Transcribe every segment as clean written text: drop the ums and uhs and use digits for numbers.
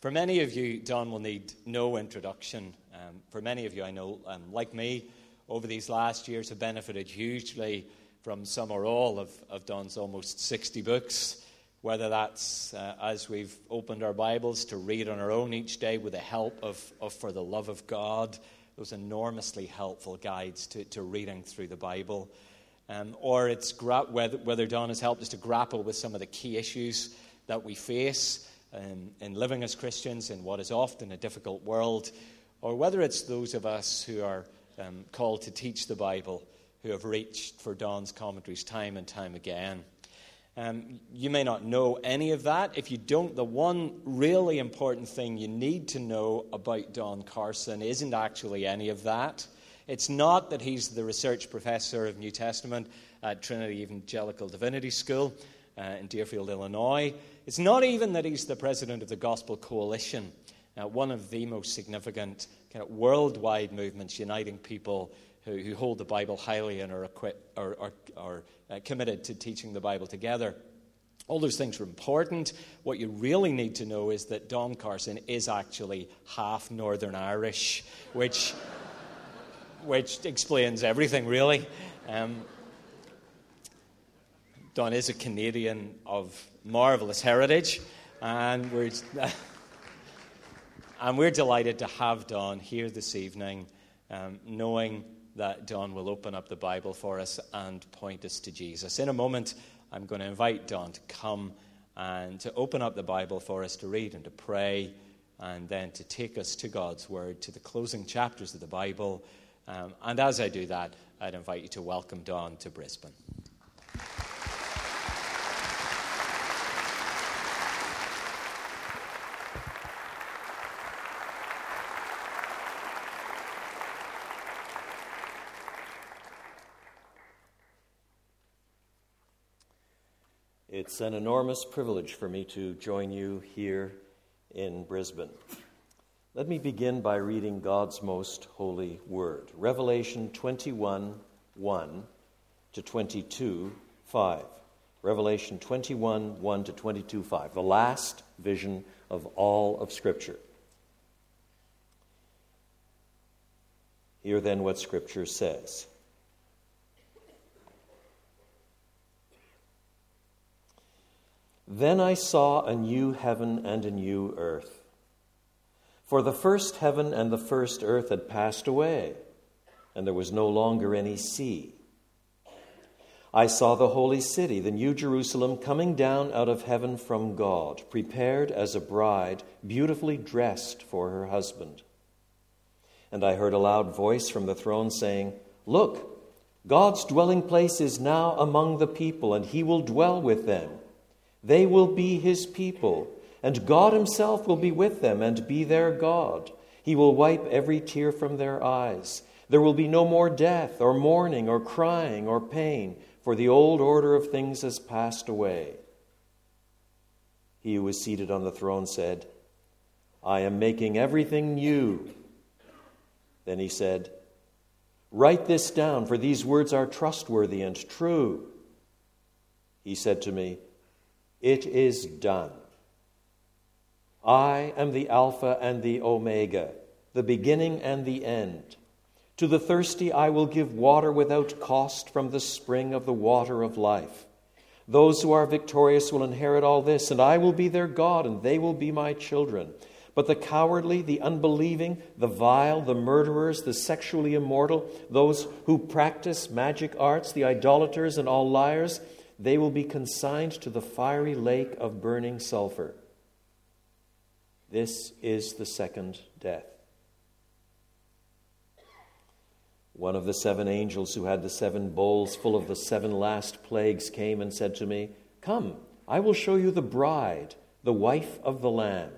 For many of you, Don will need no introduction. For many of you, I know, like me, over these last years have benefited hugely from some or all of Don's almost 60 books, whether that's as we've opened our Bibles to read on our own each day with the help of For the Love of God, those enormously helpful guides to reading through the Bible, or it's whether Don has helped us to grapple with some of the key issues that we face in living as Christians in what is often a difficult world, or whether it's those of us who are called to teach the Bible, who have reached for Don's commentaries time and time again. You may not know any of that. If you don't, the one really important thing you need to know about Don Carson isn't actually any of that. It's not that he's the research professor of New Testament at Trinity Evangelical Divinity School in Deerfield, Illinois. It's not even that he's the president of the Gospel Coalition, one of the most significant kind of worldwide movements uniting people who hold the Bible highly and are committed to teaching the Bible together. All those things are important. What you really need to know is that Don Carson is actually half Northern Irish, which explains everything, really. Don is a Canadian of marvelous heritage, and we're delighted to have Don here this evening, knowing that Don will open up the Bible for us and point us to Jesus. In a moment, I'm going to invite Don to come and to open up the Bible for us to read and to pray, and then to take us to God's Word, to the closing chapters of the Bible. And as I do that, I'd invite you to welcome Don to Brisbane. It's an enormous privilege for me to join you here in Brisbane. Let me begin by reading God's most holy word. Revelation 21:1 to 22:5. Revelation 21:1 to 22:5. The last vision of all of Scripture. Hear then what Scripture says. Then I saw a new heaven and a new earth. For the first heaven and the first earth had passed away, and there was no longer any sea. I saw the holy city, the new Jerusalem, coming down out of heaven from God, prepared as a bride, beautifully dressed for her husband. And I heard a loud voice from the throne saying, "Look, God's dwelling place is now among the people, and he will dwell with them. They will be his people, and God himself will be with them and be their God. He will wipe every tear from their eyes. There will be no more death or mourning or crying or pain, for the old order of things has passed away." He who was seated on the throne said, "I am making everything new." Then he said, "Write this down, for these words are trustworthy and true." He said to me, "It is done. I am the Alpha and the Omega, the beginning and the end. To the thirsty I will give water without cost from the spring of the water of life. Those who are victorious will inherit all this, and I will be their God, and they will be my children. But the cowardly, the unbelieving, the vile, the murderers, the sexually immoral, those who practice magic arts, the idolaters, and all liars, they will be consigned to the fiery lake of burning sulfur. This is the second death." One of the 7 angels who had the 7 bowls full of the 7 last plagues came and said to me, "Come, I will show you the bride, the wife of the Lamb."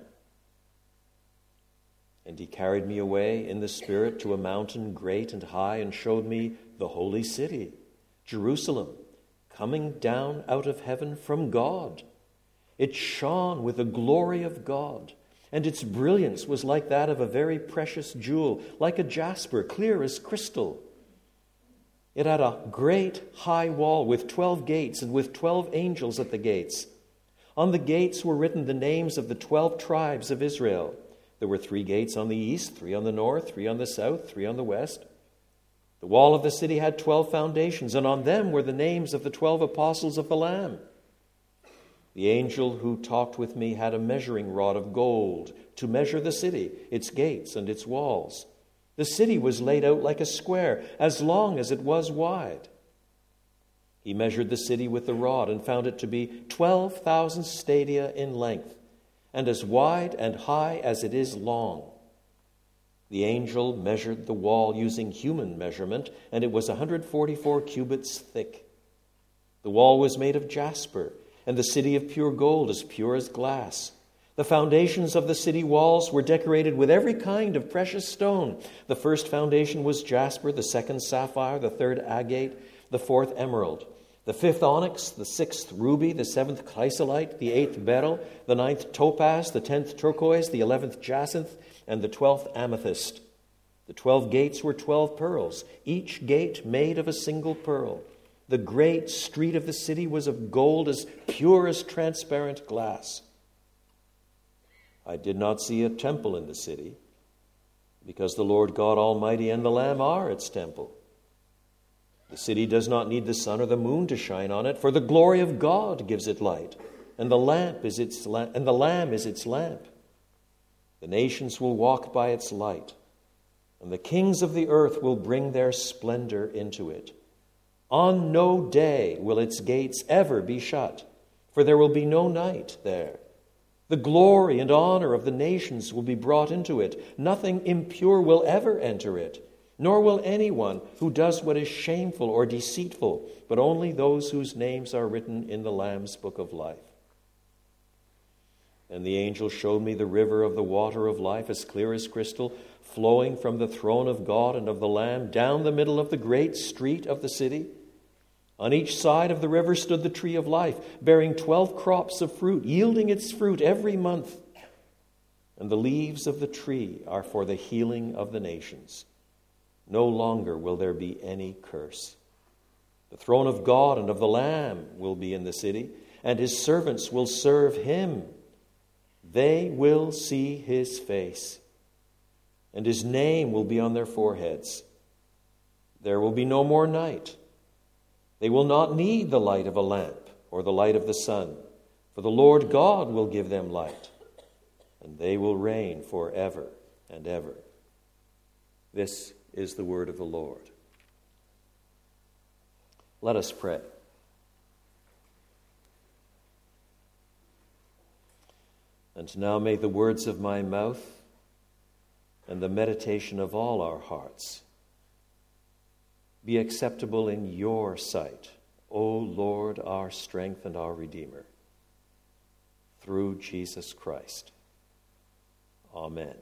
And he carried me away in the Spirit to a mountain great and high, and showed me the holy city, Jerusalem, coming down out of heaven from God. It shone with the glory of God, and its brilliance was like that of a very precious jewel, like a jasper, clear as crystal. It had a great high wall with 12 gates, and with 12 angels at the gates. On the gates were written the names of the 12 tribes of Israel. There were 3 gates on the east, 3 on the north, 3 on the south, 3 on the west. The wall of the city had 12 foundations, and on them were the names of the 12 apostles of the Lamb. The angel who talked with me had a measuring rod of gold to measure the city, its gates and its walls. The city was laid out like a square, as long as it was wide. He measured the city with the rod and found it to be 12,000 stadia in length, and as wide and high as it is long. The angel measured the wall using human measurement, and it was 144 cubits thick. The wall was made of jasper, and the city of pure gold, as pure as glass. The foundations of the city walls were decorated with every kind of precious stone. The first foundation was jasper, the second sapphire, the third agate, the fourth emerald, the fifth onyx, the sixth ruby, the seventh chrysolite, the eighth beryl, the ninth topaz, the 10th turquoise, the 11th jacinth, and the 12th amethyst. The 12 gates were 12 pearls, each gate made of a single pearl. The great street of the city was of gold as pure as transparent glass. I did not see a temple in the city, because the Lord God Almighty and the Lamb are its temple. The city does not need the sun or the moon to shine on it, for the glory of God gives it light, and the Lamb is its lamp. The nations will walk by its light, and the kings of the earth will bring their splendor into it. On no day will its gates ever be shut, for there will be no night there. The glory and honor of the nations will be brought into it. Nothing impure will ever enter it, nor will anyone who does what is shameful or deceitful, but only those whose names are written in the Lamb's book of life. And the angel showed me the river of the water of life, as clear as crystal, flowing from the throne of God and of the Lamb down the middle of the great street of the city. On each side of the river stood the tree of life, bearing 12 crops of fruit, yielding its fruit every month. And the leaves of the tree are for the healing of the nations. No longer will there be any curse. The throne of God and of the Lamb will be in the city, and his servants will serve him. They will see his face, and his name will be on their foreheads. There will be no more night. They will not need the light of a lamp or the light of the sun, for the Lord God will give them light, and they will reign forever and ever. This is the word of the Lord. Let us pray. And now may the words of my mouth and the meditation of all our hearts be acceptable in your sight, O Lord, our strength and our Redeemer, through Jesus Christ. Amen.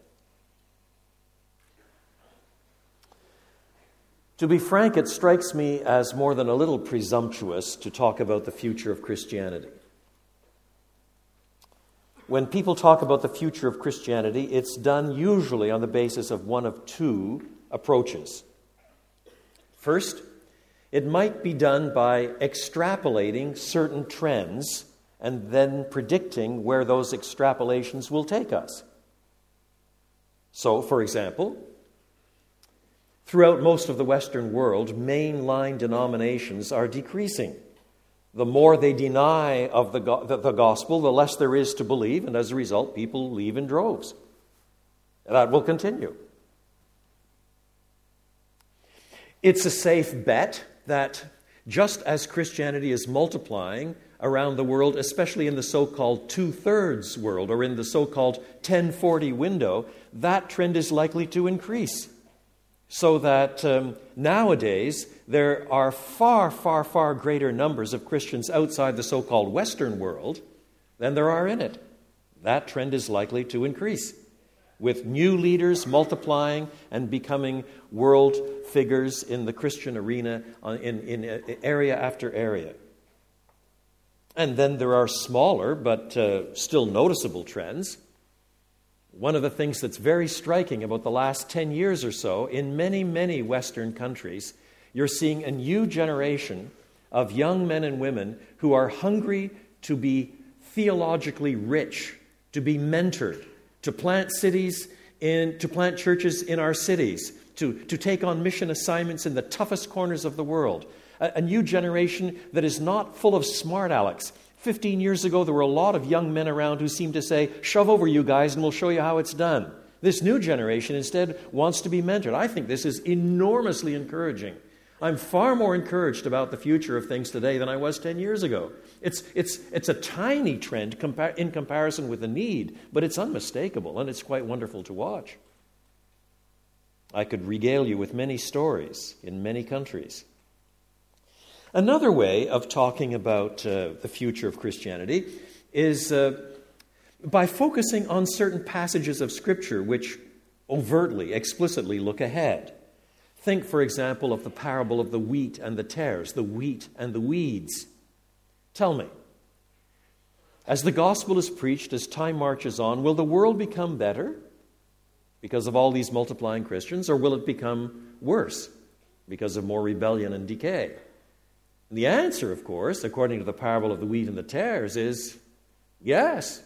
To be frank, it strikes me as more than a little presumptuous to talk about the future of Christianity. When people talk about the future of Christianity, it's done usually on the basis of one of two approaches. First, it might be done by extrapolating certain trends and then predicting where those extrapolations will take us. So, for example, throughout most of the Western world, mainline denominations are decreasing. The more they deny of the gospel, the less there is to believe, and as a result, people leave in droves. That will continue. It's a safe bet that just as Christianity is multiplying around the world, especially in the so-called two-thirds world, or in the so-called 1040 window, that trend is likely to increase. So that nowadays there are far, far, far greater numbers of Christians outside the so-called Western world than there are in it. That trend is likely to increase, with new leaders multiplying and becoming world figures in the Christian arena in area after area. And then there are smaller but still noticeable trends. One of the things that's very striking about the last 10 years or so, in many, many Western countries, you're seeing a new generation of young men and women who are hungry to be theologically rich, to be mentored, to plant churches in our cities, to take on mission assignments in the toughest corners of the world. A new generation that is not full of smart alecks. 15 years ago, there were a lot of young men around who seemed to say, shove over you guys and we'll show you how it's done. This new generation instead wants to be mentored. I think this is enormously encouraging. I'm far more encouraged about the future of things today than I was 10 years ago. It's a tiny trend in comparison with the need, but it's unmistakable and it's quite wonderful to watch. I could regale you with many stories in many countries. Another way of talking about the future of Christianity is by focusing on certain passages of Scripture which overtly, explicitly look ahead. Think, for example, of the parable of the wheat and the tares, the wheat and the weeds. Tell me, as the gospel is preached, as time marches on, will the world become better because of all these multiplying Christians, or will it become worse because of more rebellion and decay? And the answer, of course, according to the parable of the wheat and the tares, is yes.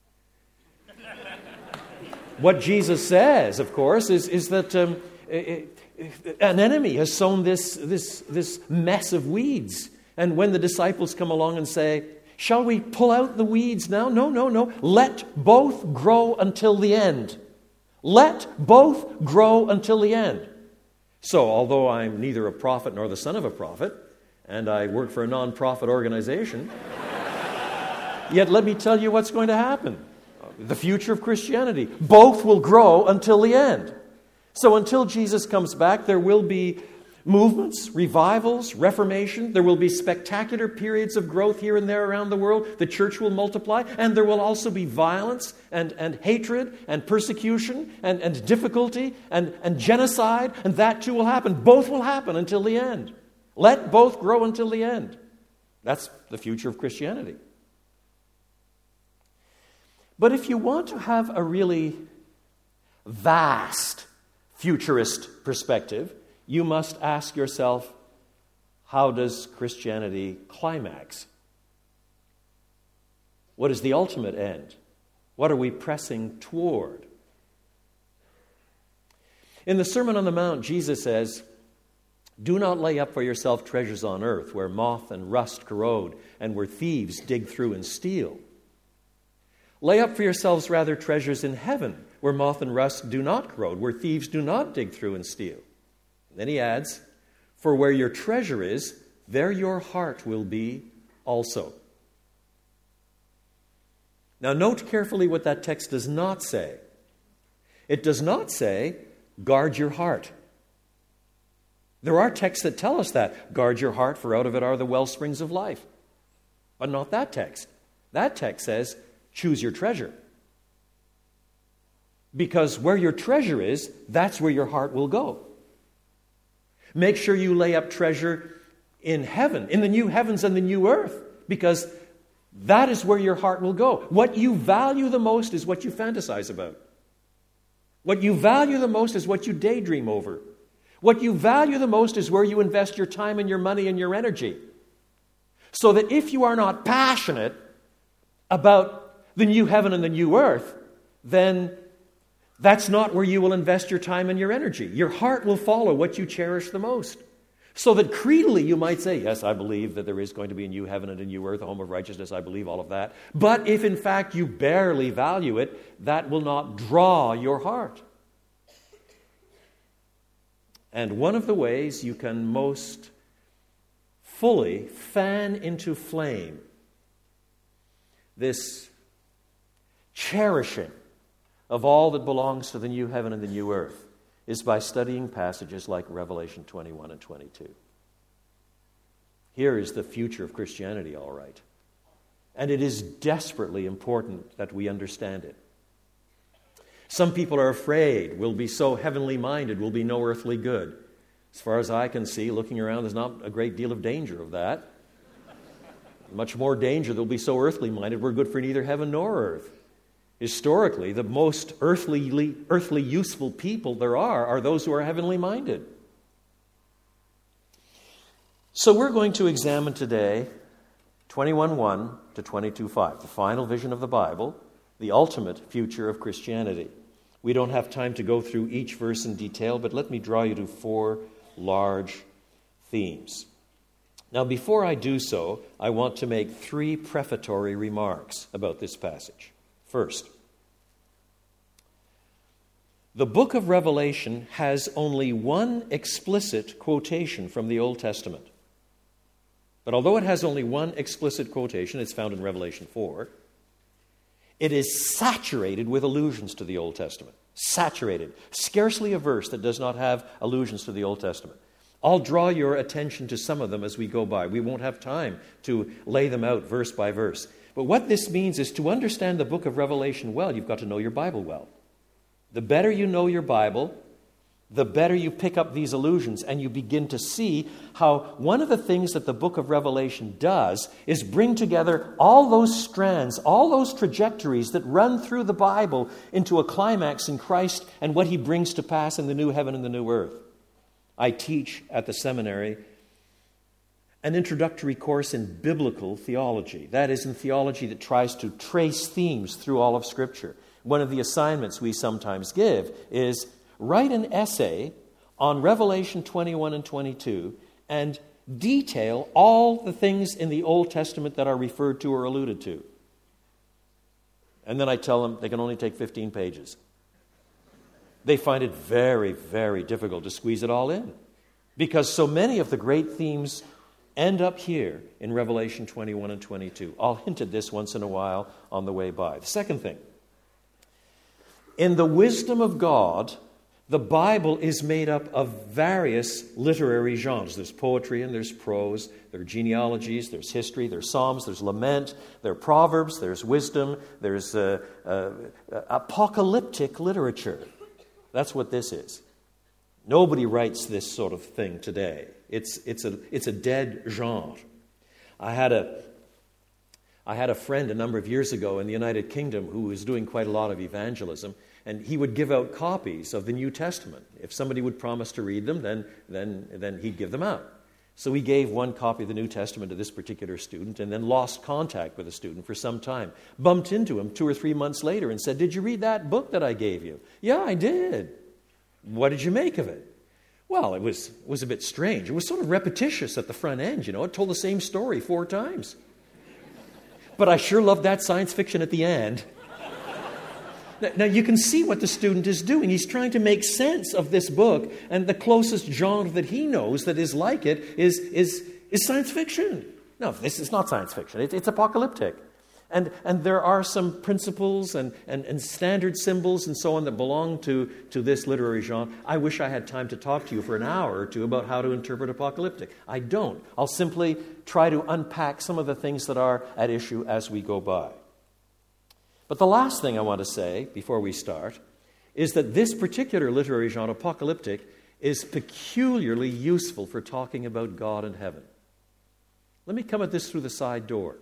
What Jesus says, of course, is that an enemy has sown this mess of weeds. And when the disciples come along and say, shall we pull out the weeds now? No. Let both grow until the end. Let both grow until the end. So, although I'm neither a prophet nor the son of a prophet, and I work for a non-profit organization, yet let me tell you what's going to happen. The future of Christianity. Both will grow until the end. So until Jesus comes back, there will be movements, revivals, reformation. There will be spectacular periods of growth here and there around the world. The church will multiply, and there will also be violence and hatred and persecution and difficulty and genocide, and that too will happen. Both will happen until the end. Let both grow until the end. That's the future of Christianity. But if you want to have a really vast futurist perspective, you must ask yourself, how does Christianity climax? What is the ultimate end? What are we pressing toward? In the Sermon on the Mount, Jesus says, do not lay up for yourself treasures on earth, where moth and rust corrode, and where thieves dig through and steal. Lay up for yourselves rather treasures in heaven, where moth and rust do not corrode, where thieves do not dig through and steal. And then he adds, for where your treasure is, there your heart will be also. Now note carefully what that text does not say. It does not say, guard your heart. There are texts that tell us that. Guard your heart, for out of it are the well springs of life. But not that text. That text says, choose your treasure. Because where your treasure is, that's where your heart will go. Make sure you lay up treasure in heaven, in the new heavens and the new earth, because that is where your heart will go. What you value the most is what you fantasize about. What you value the most is what you daydream over. What you value the most is where you invest your time and your money and your energy. So that if you are not passionate about the new heaven and the new earth, then that's not where you will invest your time and your energy. Your heart will follow what you cherish the most. So that creedally you might say, yes, I believe that there is going to be a new heaven and a new earth, a home of righteousness, I believe all of that. But if in fact you barely value it, that will not draw your heart. And one of the ways you can most fully fan into flame this cherishing of all that belongs to the new heaven and the new earth is by studying passages like Revelation 21 and 22. Here is the future of Christianity, all right. And it is desperately important that we understand it. Some people are afraid we'll be so heavenly minded, we'll be no earthly good. As far as I can see, looking around, there's not a great deal of danger of that. Much more danger, they'll be so earthly minded, we're good for neither heaven nor earth. Historically, the most earthly useful people there are those who are heavenly minded. So we're going to examine today 21:1 to 22:5, the final vision of the Bible, the ultimate future of Christianity. We don't have time to go through each verse in detail, but let me draw you to 4 large themes. Now, before I do so, I want to make 3 prefatory remarks about this passage. First, the book of Revelation has only one explicit quotation from the Old Testament. But although it has only one explicit quotation, it's found in Revelation 4, it is saturated with allusions to the Old Testament. Saturated. Scarcely a verse that does not have allusions to the Old Testament. I'll draw your attention to some of them as we go by. We won't have time to lay them out verse by verse. But what this means is to understand the book of Revelation well, you've got to know your Bible well. The better you know your Bible, the better you pick up these allusions, and you begin to see how one of the things that the book of Revelation does is bring together all those strands, all those trajectories that run through the Bible into a climax in Christ and what he brings to pass in the new heaven and the new earth. I teach at the seminary an introductory course in biblical theology. That is, in theology that tries to trace themes through all of Scripture. One of the assignments we sometimes give is write an essay on Revelation 21 and 22 and detail all the things in the Old Testament that are referred to or alluded to. And then I tell them they can only take 15 pages. They find it very, very difficult to squeeze it all in because so many of the great themes end up here in Revelation 21 and 22. I'll hint at this once in a while on the way by. The second thing, in the wisdom of God, the Bible is made up of various literary genres. There's poetry and there's prose. There are genealogies, there's history, there's psalms, there's lament, there are proverbs, there's wisdom, there's apocalyptic literature. That's what this is. Nobody writes this sort of thing today. It's a dead genre. I had a friend a number of years ago in the United Kingdom who was doing quite a lot of evangelism, and he would give out copies of the New Testament. If somebody would promise to read them, then he'd give them out. So he gave one copy of the New Testament to this particular student and then lost contact with the student for some time. Bumped into him 2 or 3 months later and said, "Did you read that book that I gave you?" "Yeah, I did." "What did you make of it?" "Well, it was a bit strange. It was sort of repetitious at the front end, you know. It told the same story 4 times. But I sure loved that science fiction at the end." Now, you can see what the student is doing. He's trying to make sense of this book, and the closest genre that he knows that is like it is science fiction. No, this is not science fiction. It's apocalyptic. And there are some principles and standard symbols and so on that belong to this literary genre. I wish I had time to talk to you for an hour or two about how to interpret apocalyptic. I don't. I'll simply try to unpack some of the things that are at issue as we go by. But the last thing I want to say before we start is that this particular literary genre, apocalyptic, is peculiarly useful for talking about God and heaven. Let me come at this through the side door.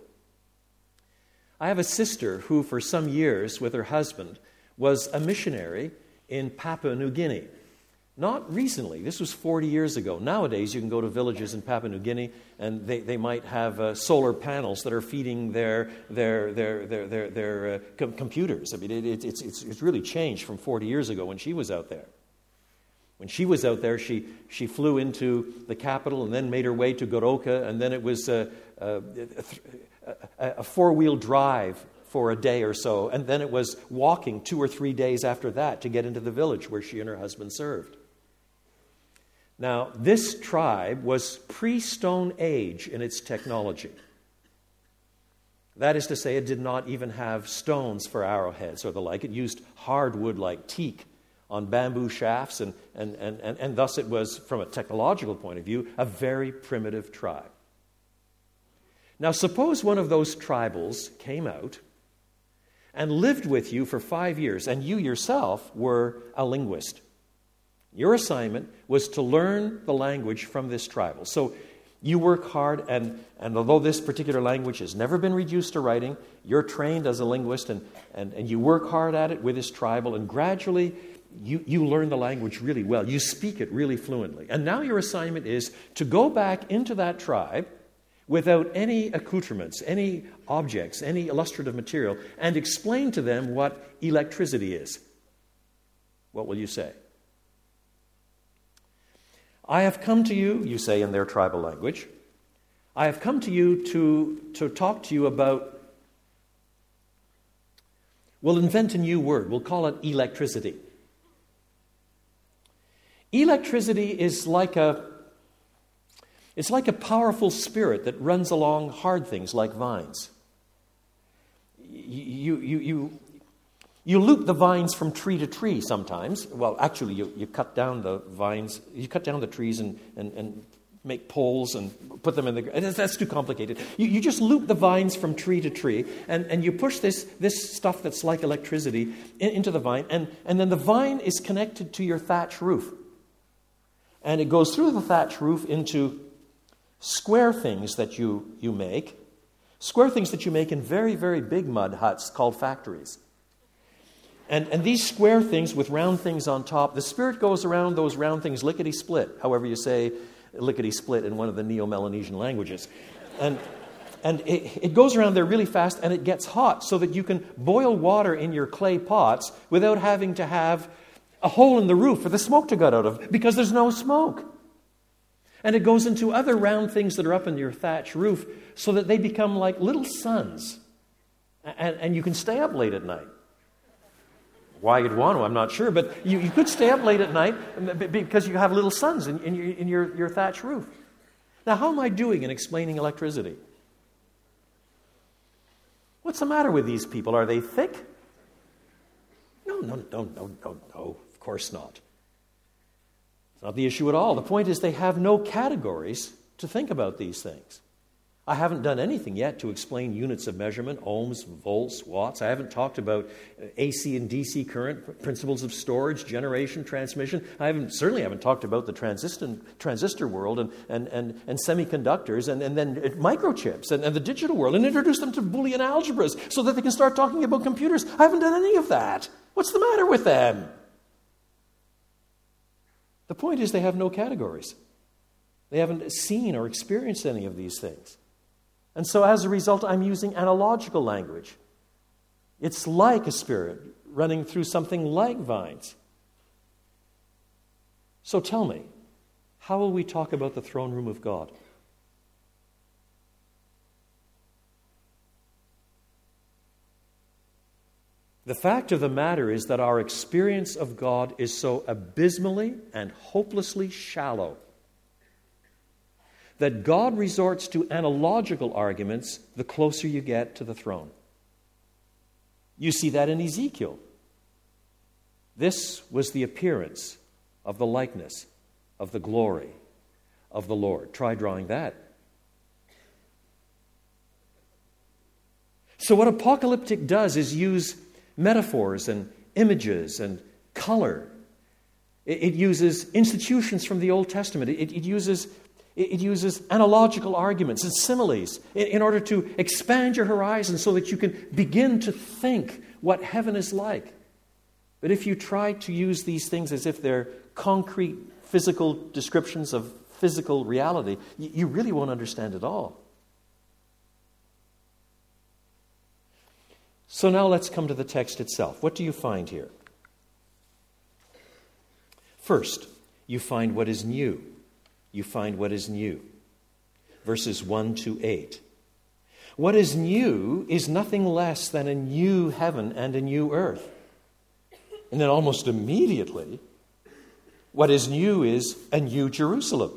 I have a sister who, for some years with her husband, was a missionary in Papua New Guinea. Not recently. This was 40 years ago. Nowadays, you can go to villages in Papua New Guinea, and they might have solar panels that are feeding their computers. I mean, it's really changed from 40 years ago when she was out there. When she was out there, she flew into the capital and then made her way to Goroka, and then it was a 4-wheel drive for a day or so, and then it was walking 2 or 3 days after that to get into the village where she and her husband served. Now, this tribe was pre-Stone Age in its technology. That is to say, it did not even have stones for arrowheads or the like. It used hardwood like teak on bamboo shafts, and thus it was, from a technological point of view, a very primitive tribe. Now, suppose one of those tribals came out and lived with you for 5 years, and you yourself were a linguist. Your assignment was to learn the language from this tribal. So you work hard, and although this particular language has never been reduced to writing, you're trained as a linguist, and you work hard at it with this tribal, and gradually you learn the language really well. You speak it really fluently. And now your assignment is to go back into that tribe without any accoutrements, any objects, any illustrative material, and explain to them what electricity is, what will you say? I have come to you, you say in their tribal language, I have come to you to talk to you about, we'll invent a new word, we'll call it electricity. Electricity is like a powerful spirit that runs along hard things like vines. You loop the vines from tree to tree sometimes. Well, actually, you cut down the vines, you cut down the trees and make poles and put them in the ground. That's too complicated. You just loop the vines from tree to tree, and you push this stuff that's like electricity into the vine, and then the vine is connected to your thatch roof. And it goes through the thatch roof into square things that you make, square things that you make in very, very big mud huts called factories. And these square things with round things on top, the Spirit goes around those round things lickety-split, however you say lickety-split in one of the Neo-Melanesian languages. And it goes around there really fast, and it gets hot so that you can boil water in your clay pots without having to have a hole in the roof for the smoke to get out of, because there's no smoke. And it goes into other round things that are up in your thatch roof so that they become like little suns. And you can stay up late at night. Why you'd want to, I'm not sure, but you could stay up late at night because you have little suns in your thatch roof. Now, how am I doing in explaining electricity? What's the matter with these people? Are they thick? No, of course not. It's not the issue at all. The point is they have no categories to think about these things. I haven't done anything yet to explain units of measurement, ohms, volts, watts. I haven't talked about AC and DC current, principles of storage, generation, transmission. I certainly haven't talked about the transistor world and semiconductors and then microchips and the digital world, and introduced them to Boolean algebras so that they can start talking about computers. I haven't done any of that. What's the matter with them? The point is they have no categories. They haven't seen or experienced any of these things. And so as a result, I'm using analogical language. It's like a spirit running through something like vines. So tell me, how will we talk about the throne room of God? The fact of the matter is that our experience of God is so abysmally and hopelessly shallow that God resorts to analogical arguments the closer you get to the throne. You see that in Ezekiel. This was the appearance of the likeness of the glory of the Lord. Try drawing that. So what apocalyptic does is use metaphors and images and color. It uses institutions from the Old Testament. It uses analogical arguments and similes in order to expand your horizon so that you can begin to think what heaven is like. But if you try to use these things as if they're concrete physical descriptions of physical reality, you really won't understand it all. So now let's come to the text itself. What do you find here? First, you find what is new. You find what is new. Verses 1 to 8. What is new is nothing less than a new heaven and a new earth. And then almost immediately, what is new is a new Jerusalem.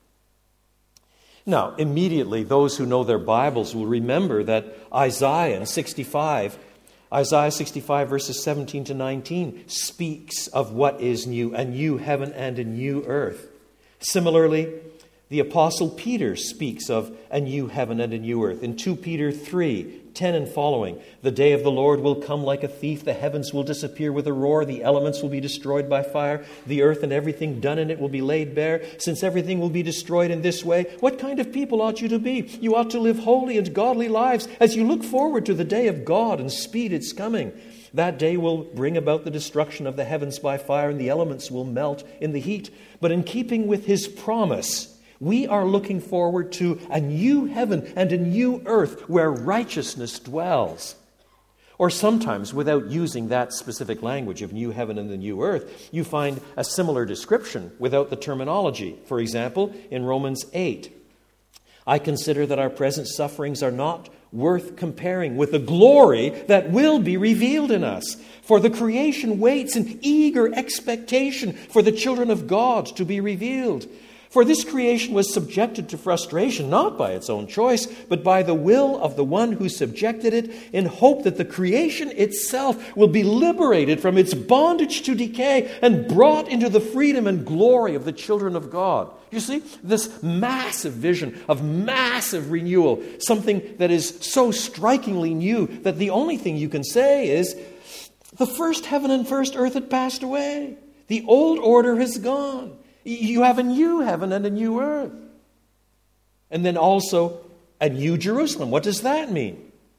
Now, immediately, those who know their Bibles will remember that Isaiah 65 verses 17 to 19 speaks of what is new, a new heaven and a new earth. Similarly, the Apostle Peter speaks of a new heaven and a new earth. In 2 Peter 3:10 and following, the day of the Lord will come like a thief. The heavens will disappear with a roar. The elements will be destroyed by fire. The earth and everything done in it will be laid bare. Since everything will be destroyed in this way, what kind of people ought you to be? You ought to live holy and godly lives as you look forward to the day of God and speed its coming. That day will bring about the destruction of the heavens by fire, and the elements will melt in the heat. But in keeping with his promise, We are looking forward to a new heaven and a new earth where righteousness dwells. Or sometimes, without using that specific language of new heaven and the new earth, you find a similar description without the terminology. For example, in Romans 8, I consider that our present sufferings are not worth comparing with the glory that will be revealed in us. For the creation waits in eager expectation for the children of God to be revealed. For this creation was subjected to frustration, not by its own choice, but by the will of the one who subjected it, in hope that the creation itself will be liberated from its bondage to decay and brought into the freedom and glory of the children of God. You see, this massive vision of massive renewal, something that is so strikingly new that the only thing you can say is, the first heaven and first earth had passed away. The old order has gone. You have a new heaven and a new earth. And then also a new Jerusalem. What does that mean?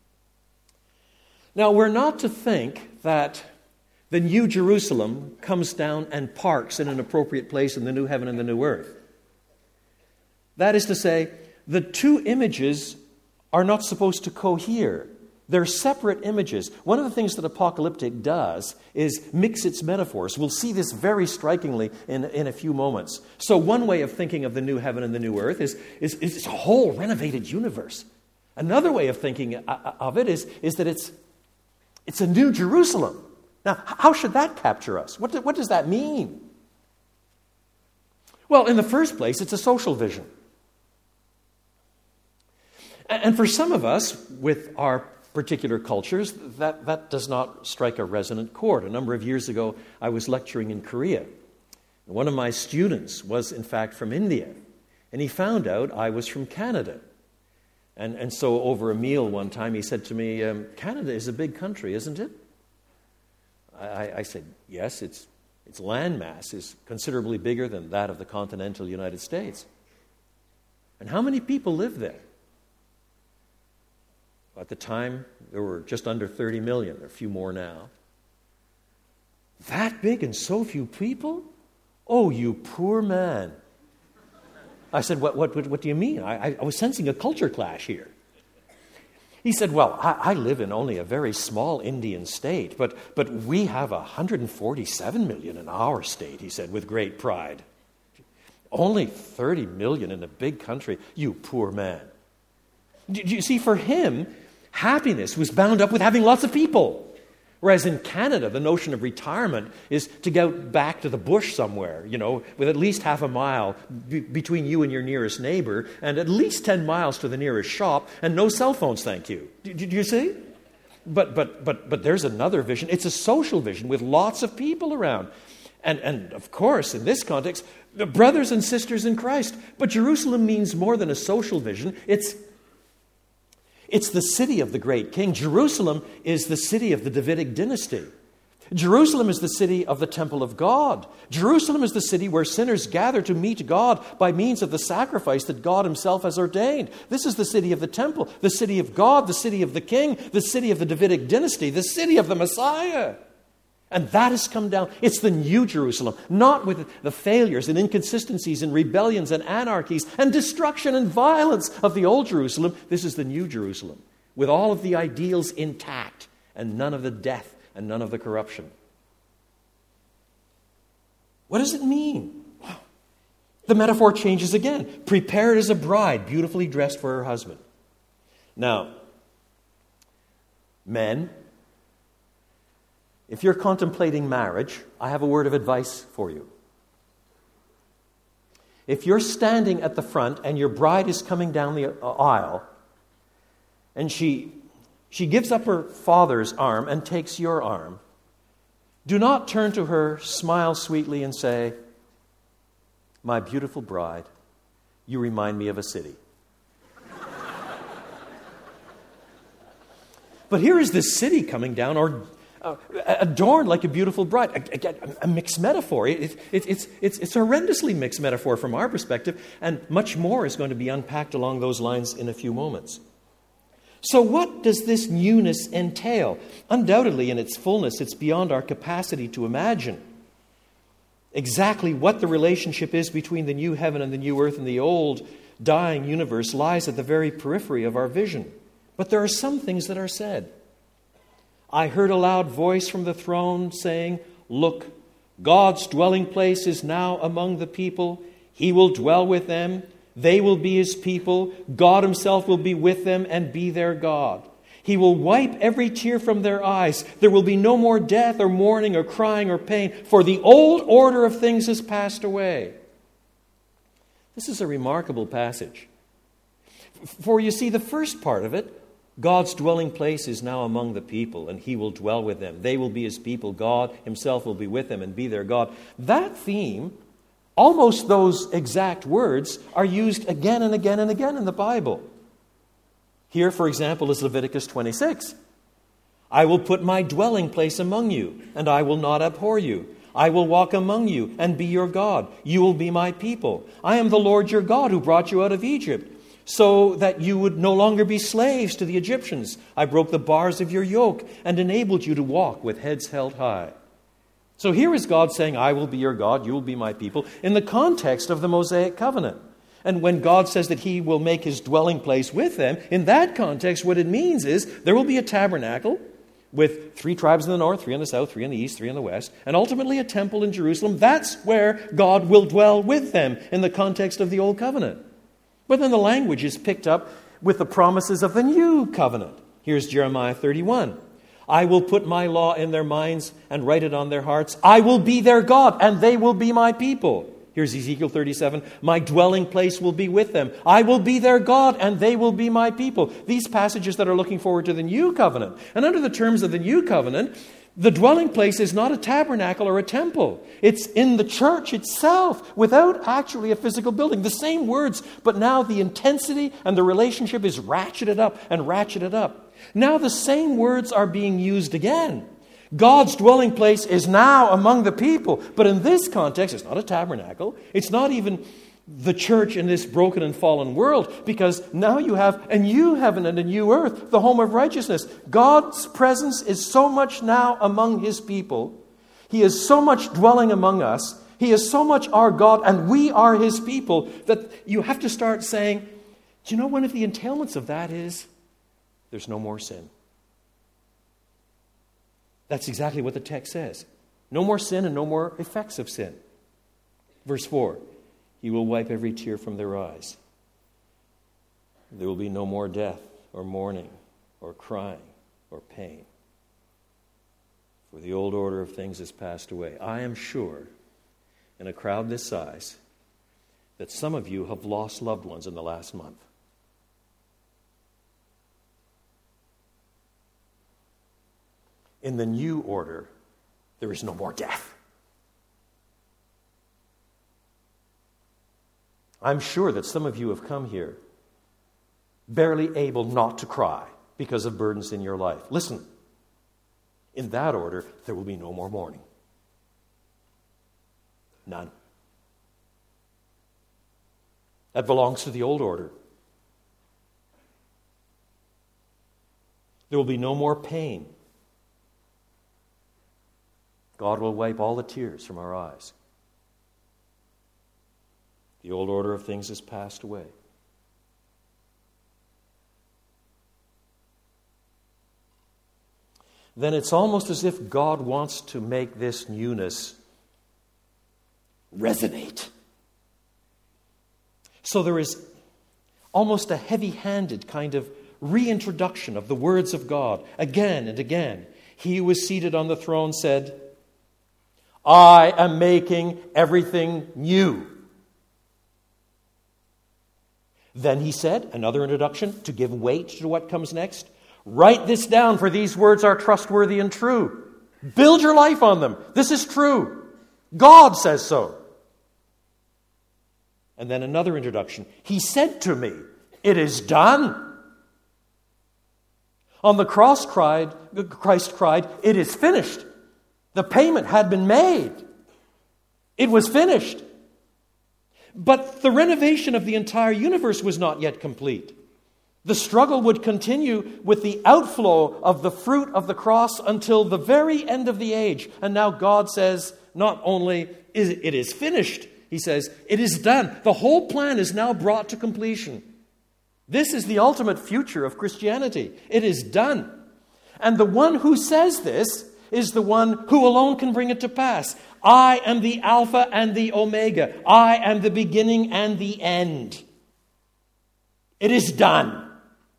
Now, we're not to think that the new Jerusalem comes down and parks in an appropriate place in the new heaven and the new earth. That is to say, the two images are not supposed to cohere. They're separate images. One of the things that Apocalyptic does is mix its metaphors. We'll see this very strikingly in a few moments. So one way of thinking of the new heaven and the new earth is a whole renovated universe. Another way of thinking of it is that it's a new Jerusalem. Now, how should that capture us? What does that mean? Well, in the first place, it's a social vision. And for some of us, with our particular cultures, that does not strike a resonant chord. A number of years ago, I was lecturing in Korea. One of my students was, in fact, from India, and he found out I was from Canada. And so over a meal one time, he said to me, Canada is a big country, isn't it? I said, yes, its landmass is considerably bigger than that of the continental United States. And how many people live there? At the time, there were just under 30 million. There are a few more now. That big and so few people? Oh, you poor man. I said, what do you mean? I was sensing a culture clash here. He said, well, I live in only a very small Indian state, but we have 147 million in our state, he said, with great pride. Only 30 million in a big country, you poor man. Do you see, for him, happiness was bound up with having lots of people. Whereas in Canada, the notion of retirement is to go back to the bush somewhere, with at least half a mile between you and your nearest neighbor, and at least 10 miles to the nearest shop, and no cell phones, thank you. Do you see? But there's another vision. It's a social vision with lots of people around. And of course, in this context, the brothers and sisters in Christ. But Jerusalem means more than a social vision. It's the city of the great king. Jerusalem is the city of the Davidic dynasty. Jerusalem is the city of the temple of God. Jerusalem is the city where sinners gather to meet God by means of the sacrifice that God himself has ordained. This is the city of the temple, the city of God, the city of the king, the city of the Davidic dynasty, the city of the Messiah. And that has come down. It's the new Jerusalem, not with the failures and inconsistencies and rebellions and anarchies and destruction and violence of the old Jerusalem. This is the new Jerusalem, with all of the ideals intact and none of the death and none of the corruption. What does it mean? The metaphor changes again. Prepared as a bride, beautifully dressed for her husband. Now, men, if you're contemplating marriage, I have a word of advice for you. If you're standing at the front and your bride is coming down the aisle, and she gives up her father's arm and takes your arm, do not turn to her, smile sweetly, and say, "My beautiful bride, you remind me of a city." But here is this city coming down, or adorned like a beautiful bride. Again, a mixed metaphor. It's a horrendously mixed metaphor from our perspective, and much more is going to be unpacked along those lines in a few moments. So what does this newness entail? Undoubtedly, in its fullness, it's beyond our capacity to imagine. Exactly what the relationship is between the new heaven and the new earth and the old dying universe lies at the very periphery of our vision. But there are some things that are said. I heard a loud voice from the throne saying, "Look, God's dwelling place is now among the people. He will dwell with them. They will be His people. God Himself will be with them and be their God. He will wipe every tear from their eyes. There will be no more death or mourning or crying or pain, for the old order of things has passed away." This is a remarkable passage. For you see, the first part of it, God's dwelling place is now among the people, and He will dwell with them. They will be His people. God Himself will be with them and be their God. That theme, almost those exact words, are used again and again and again in the Bible. Here, for example, is Leviticus 26. I will put my dwelling place among you, and I will not abhor you. I will walk among you and be your God. You will be my people. I am the Lord your God who brought you out of Egypt, so that you would no longer be slaves to the Egyptians. I broke the bars of your yoke and enabled you to walk with heads held high. So here is God saying, I will be your God, you will be my people, in the context of the Mosaic covenant. And when God says that He will make His dwelling place with them, in that context, what it means is there will be a tabernacle with 3 tribes in the north, 3 in the south, 3 in the east, 3 in the west, and ultimately a temple in Jerusalem. That's where God will dwell with them in the context of the Old Covenant. But then the language is picked up with the promises of the New Covenant. Here's Jeremiah 31. I will put my law in their minds and write it on their hearts. I will be their God, and they will be my people. Here's Ezekiel 37. My dwelling place will be with them. I will be their God, and they will be my people. These passages that are looking forward to the New Covenant. And under the terms of the New Covenant, the dwelling place is not a tabernacle or a temple. It's in the church itself, without actually a physical building. The same words, but now the intensity and the relationship is ratcheted up and ratcheted up. Now the same words are being used again. God's dwelling place is now among the people. But in this context, it's not a tabernacle. It's not even the church in this broken and fallen world, because now you have a new heaven and a new earth, the home of righteousness. God's presence is so much now among His people. He is so much dwelling among us. He is so much our God, and we are His people, that you have to start saying, do you know one of the entailments of that is there's no more sin. That's exactly what the text says. No more sin and no more effects of sin. Verse 4, He will wipe every tear from their eyes. There will be no more death or mourning or crying or pain. For the old order of things has passed away. I am sure, in a crowd this size, that some of you have lost loved ones in the last month. In the new order, there is no more death. I'm sure that some of you have come here barely able not to cry because of burdens in your life. Listen, in that order, there will be no more mourning. None. That belongs to the old order. There will be no more pain. God will wipe all the tears from our eyes. The old order of things has passed away. Then it's almost as if God wants to make this newness resonate. So there is almost a heavy-handed kind of reintroduction of the words of God again and again. He who was seated on the throne said, I am making everything new. Then he said, another introduction to give weight to what comes next. Write this down, for these words are trustworthy and true. Build your life on them. This is true. God says so. And then another introduction. He said to me, it is done. On the cross, Christ cried, it is finished. The payment had been made. It was finished. But the renovation of the entire universe was not yet complete. The struggle would continue with the outflow of the fruit of the cross until the very end of the age. And now God says, not only is it is finished, he says, it is done. The whole plan is now brought to completion. This is the ultimate future of Christianity. It is done. And the one who says this is the one who alone can bring it to pass. I am the Alpha and the Omega. I am the beginning and the end. It is done.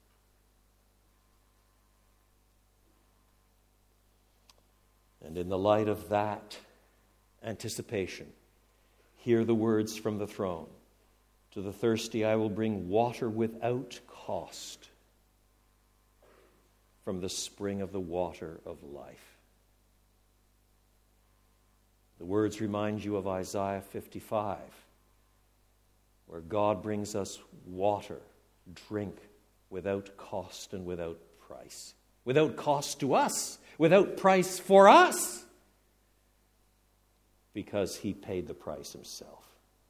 And in the light of that anticipation, hear the words from the throne. To the thirsty I will bring water without cost from the spring of the water of life. The words remind you of Isaiah 55, where God brings us water, drink, without cost and without price. Without cost to us, without price for us, because he paid the price himself.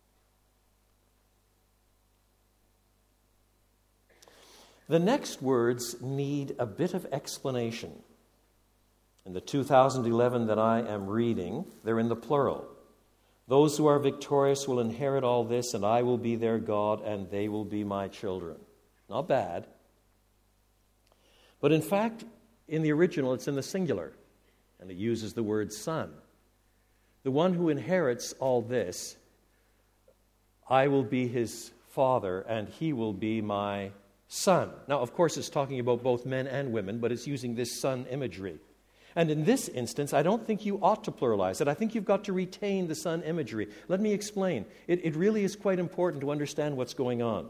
The next words need a bit of explanation. In the 2011 that I am reading, they're in the plural. Those who are victorious will inherit all this, and I will be their God, and they will be my children. Not bad. But in fact, in the original, it's in the singular, and it uses the word son. The one who inherits all this, I will be his father, and he will be my son. Now, of course, it's talking about both men and women, but it's using this son imagery. And in this instance, I don't think you ought to pluralize it. I think you've got to retain the son imagery. Let me explain. It really is quite important to understand what's going on.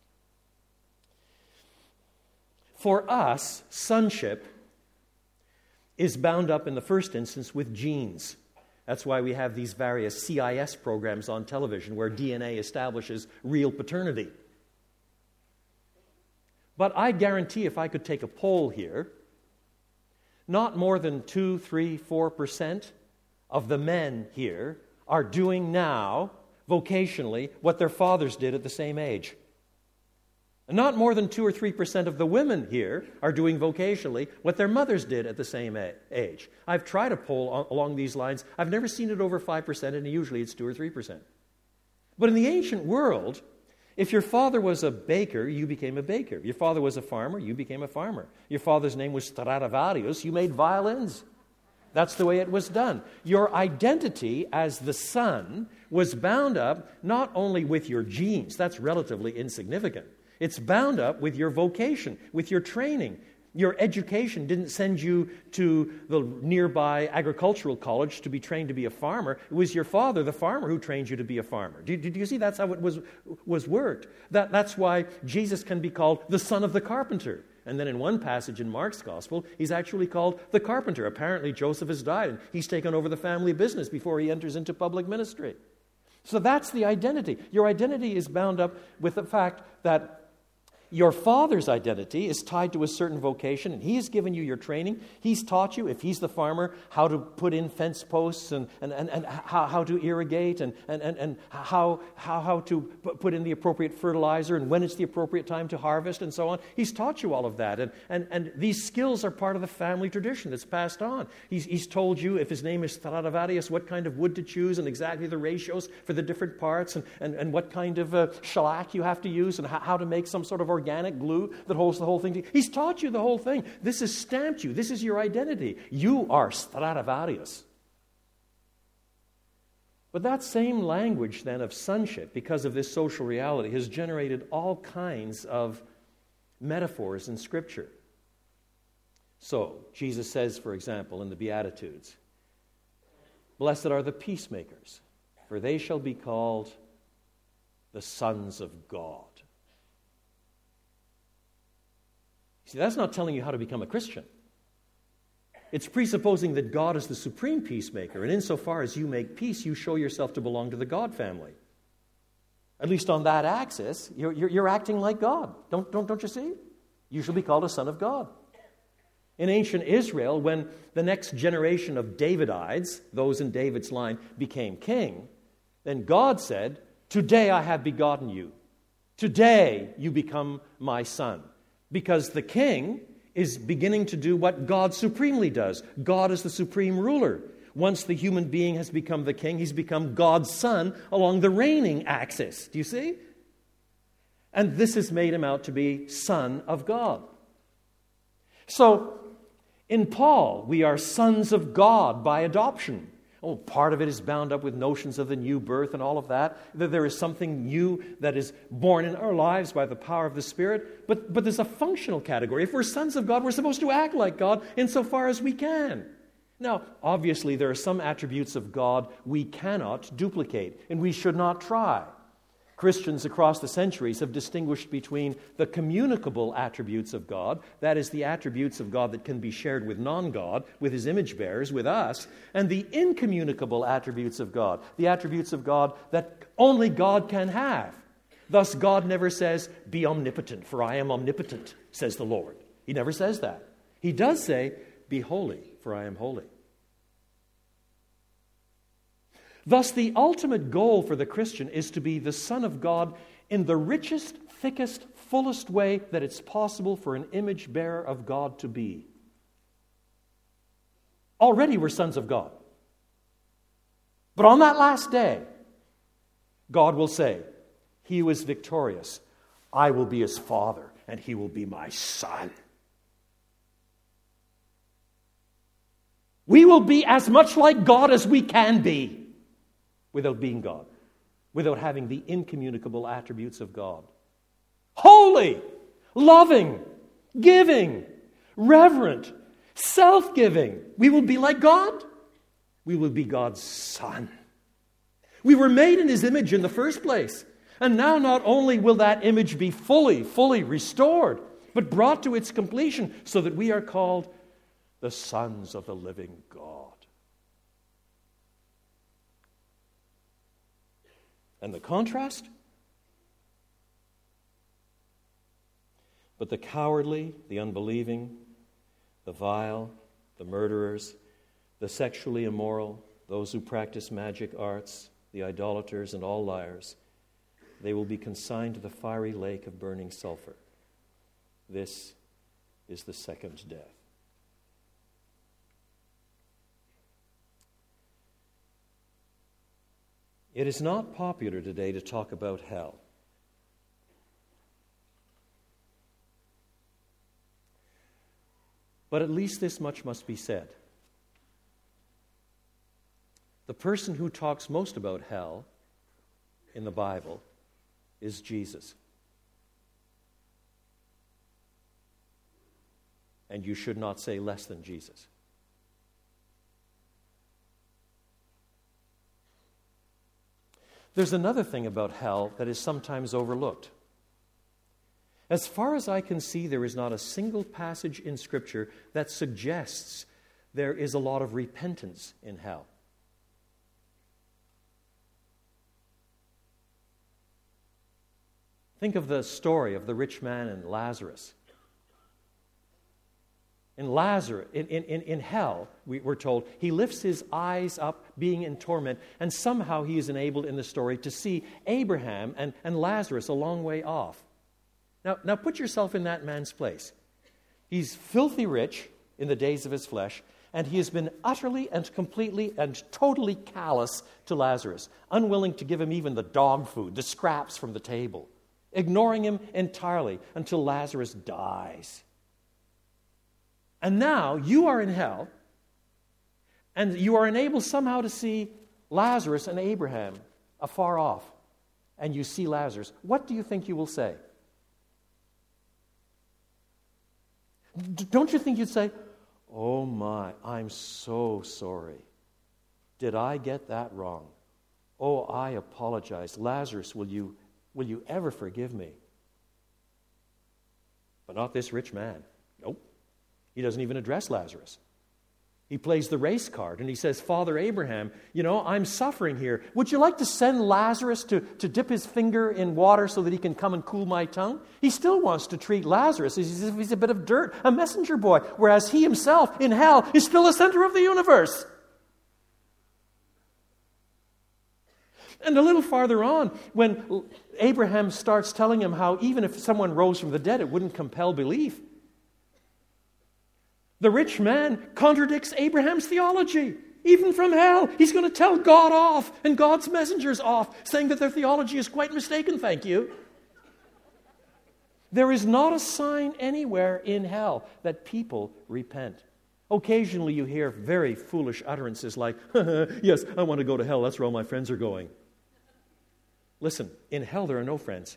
For us, sonship is bound up in the first instance with genes. That's why we have these various CIS programs on television where DNA establishes real paternity. But I guarantee if I could take a poll here, not more than 2, 3, 4% of the men here are doing now, vocationally, what their fathers did at the same age. And not more than 2 or 3% of the women here are doing vocationally what their mothers did at the same age. I've tried a poll along these lines. I've never seen it over 5%, and usually it's 2 or 3%. But in the ancient world, if your father was a baker, you became a baker. Your father was a farmer, you became a farmer. Your father's name was Stradivarius, you made violins. That's the way it was done. Your identity as the son was bound up not only with your genes, that's relatively insignificant. It's bound up with your vocation, with your training. Your education didn't send you to the nearby agricultural college to be trained to be a farmer. It was your father, the farmer, who trained you to be a farmer. Did you see that's how it was worked? That's why Jesus can be called the son of the carpenter. And then in one passage in Mark's gospel, he's actually called the carpenter. Apparently Joseph has died, and he's taken over the family business before he enters into public ministry. So that's the identity. Your identity is bound up with the fact that your father's identity is tied to a certain vocation, and he has given you your training. He's taught you, if he's the farmer, how to put in fence posts and how to irrigate and how to put in the appropriate fertilizer and when it's the appropriate time to harvest and so on. He's taught you all of that, and these skills are part of the family tradition that's passed on. He's told you, if his name is Stradivarius, what kind of wood to choose and exactly the ratios for the different parts and what kind of shellac you have to use and how to make some sort of organic glue that holds the whole thing together. He's taught you the whole thing. This has stamped you. This is your identity. You are Stradivarius. But that same language then of sonship, because of this social reality, has generated all kinds of metaphors in Scripture. So, Jesus says, for example, in the Beatitudes, "Blessed are the peacemakers, for they shall be called the sons of God." See, that's not telling you how to become a Christian. It's presupposing that God is the supreme peacemaker, and insofar as you make peace, you show yourself to belong to the God family. At least on that axis, you're acting like God. Don't you see? You shall be called a son of God. In ancient Israel, when the next generation of Davidites, those in David's line, became king, then God said, "Today I have begotten you. Today you become my son." Because the king is beginning to do what God supremely does. God is the supreme ruler. Once the human being has become the king, he's become God's son along the reigning axis. Do you see? And this has made him out to be Son of God. So, in Paul, we are sons of God by adoption. Oh, part of it is bound up with notions of the new birth and all of that. That there is something new that is born in our lives by the power of the Spirit. But there's a functional category. If we're sons of God, we're supposed to act like God insofar as we can. Now, obviously, there are some attributes of God we cannot duplicate, and we should not try. Christians across the centuries have distinguished between the communicable attributes of God, that is, the attributes of God that can be shared with non-God, with His image bearers, with us, and the incommunicable attributes of God, the attributes of God that only God can have. Thus, God never says, "Be omnipotent, for I am omnipotent," says the Lord. He never says that. He does say, "Be holy, for I am holy." Thus, the ultimate goal for the Christian is to be the Son of God in the richest, thickest, fullest way that it's possible for an image bearer of God to be. Already we're sons of God. But on that last day, God will say, "He who is victorious, I will be his Father, and he will be my Son." We will be as much like God as we can be without being God, without having the incommunicable attributes of God. Holy, loving, giving, reverent, self-giving. We will be like God. We will be God's Son. We were made in His image in the first place. And now not only will that image be fully restored, but brought to its completion so that we are called the sons of the living God. And the contrast? But the cowardly, the unbelieving, the vile, the murderers, the sexually immoral, those who practice magic arts, the idolaters, and all liars, they will be consigned to the fiery lake of burning sulfur. This is the second death. It is not popular today to talk about hell. But at least this much must be said. The person who talks most about hell in the Bible is Jesus. And you should not say less than Jesus. There's another thing about hell that is sometimes overlooked. As far as I can see, there is not a single passage in Scripture that suggests there is a lot of repentance in hell. Think of the story of the rich man and Lazarus. In hell, we're told, he lifts his eyes up, being in torment, and somehow he is enabled in the story to see Abraham and Lazarus a long way off. Now put yourself in that man's place. He's filthy rich in the days of his flesh, and he has been utterly and completely and totally callous to Lazarus, unwilling to give him even the dog food, the scraps from the table, ignoring him entirely until Lazarus dies. And now you are in hell, and you are enabled somehow to see Lazarus and Abraham afar off, and you see Lazarus. What do you think you will say? Don't you think you'd say, "Oh my, I'm so sorry. Did I get that wrong? Oh, I apologize. Lazarus, will you ever forgive me?" But not this rich man. Nope. He doesn't even address Lazarus. He plays the race card and he says, "Father Abraham, I'm suffering here. Would you like to send Lazarus to dip his finger in water so that he can come and cool my tongue?" He still wants to treat Lazarus as if he's a bit of dirt, a messenger boy, whereas he himself in hell is still the center of the universe. And a little farther on, when Abraham starts telling him how even if someone rose from the dead, it wouldn't compel belief, the rich man contradicts Abraham's theology. Even from hell, he's going to tell God off and God's messengers off, saying that their theology is quite mistaken, thank you. There is not a sign anywhere in hell that people repent. Occasionally you hear very foolish utterances like, yes, I want to go to hell, that's where all my friends are going. Listen, in hell there are no friends.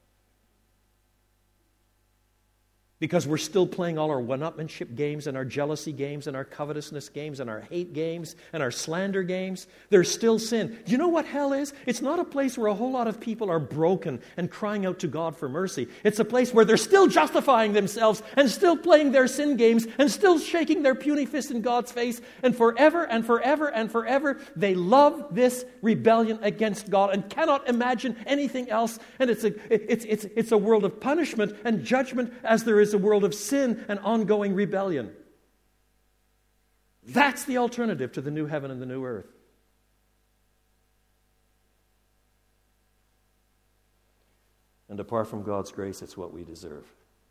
Because we're still playing all our one-upmanship games and our jealousy games and our covetousness games and our hate games and our slander games. There's still sin. Do you know what hell is? It's not a place where a whole lot of people are broken and crying out to God for mercy. It's a place where they're still justifying themselves and still playing their sin games and still shaking their puny fist in God's face. And forever and forever and forever, they love this rebellion against God and cannot imagine anything else. And it's a world of punishment and judgment as there is a world of sin and ongoing rebellion. That's the alternative to the new heaven and the new earth. And apart from God's grace, it's what we deserve.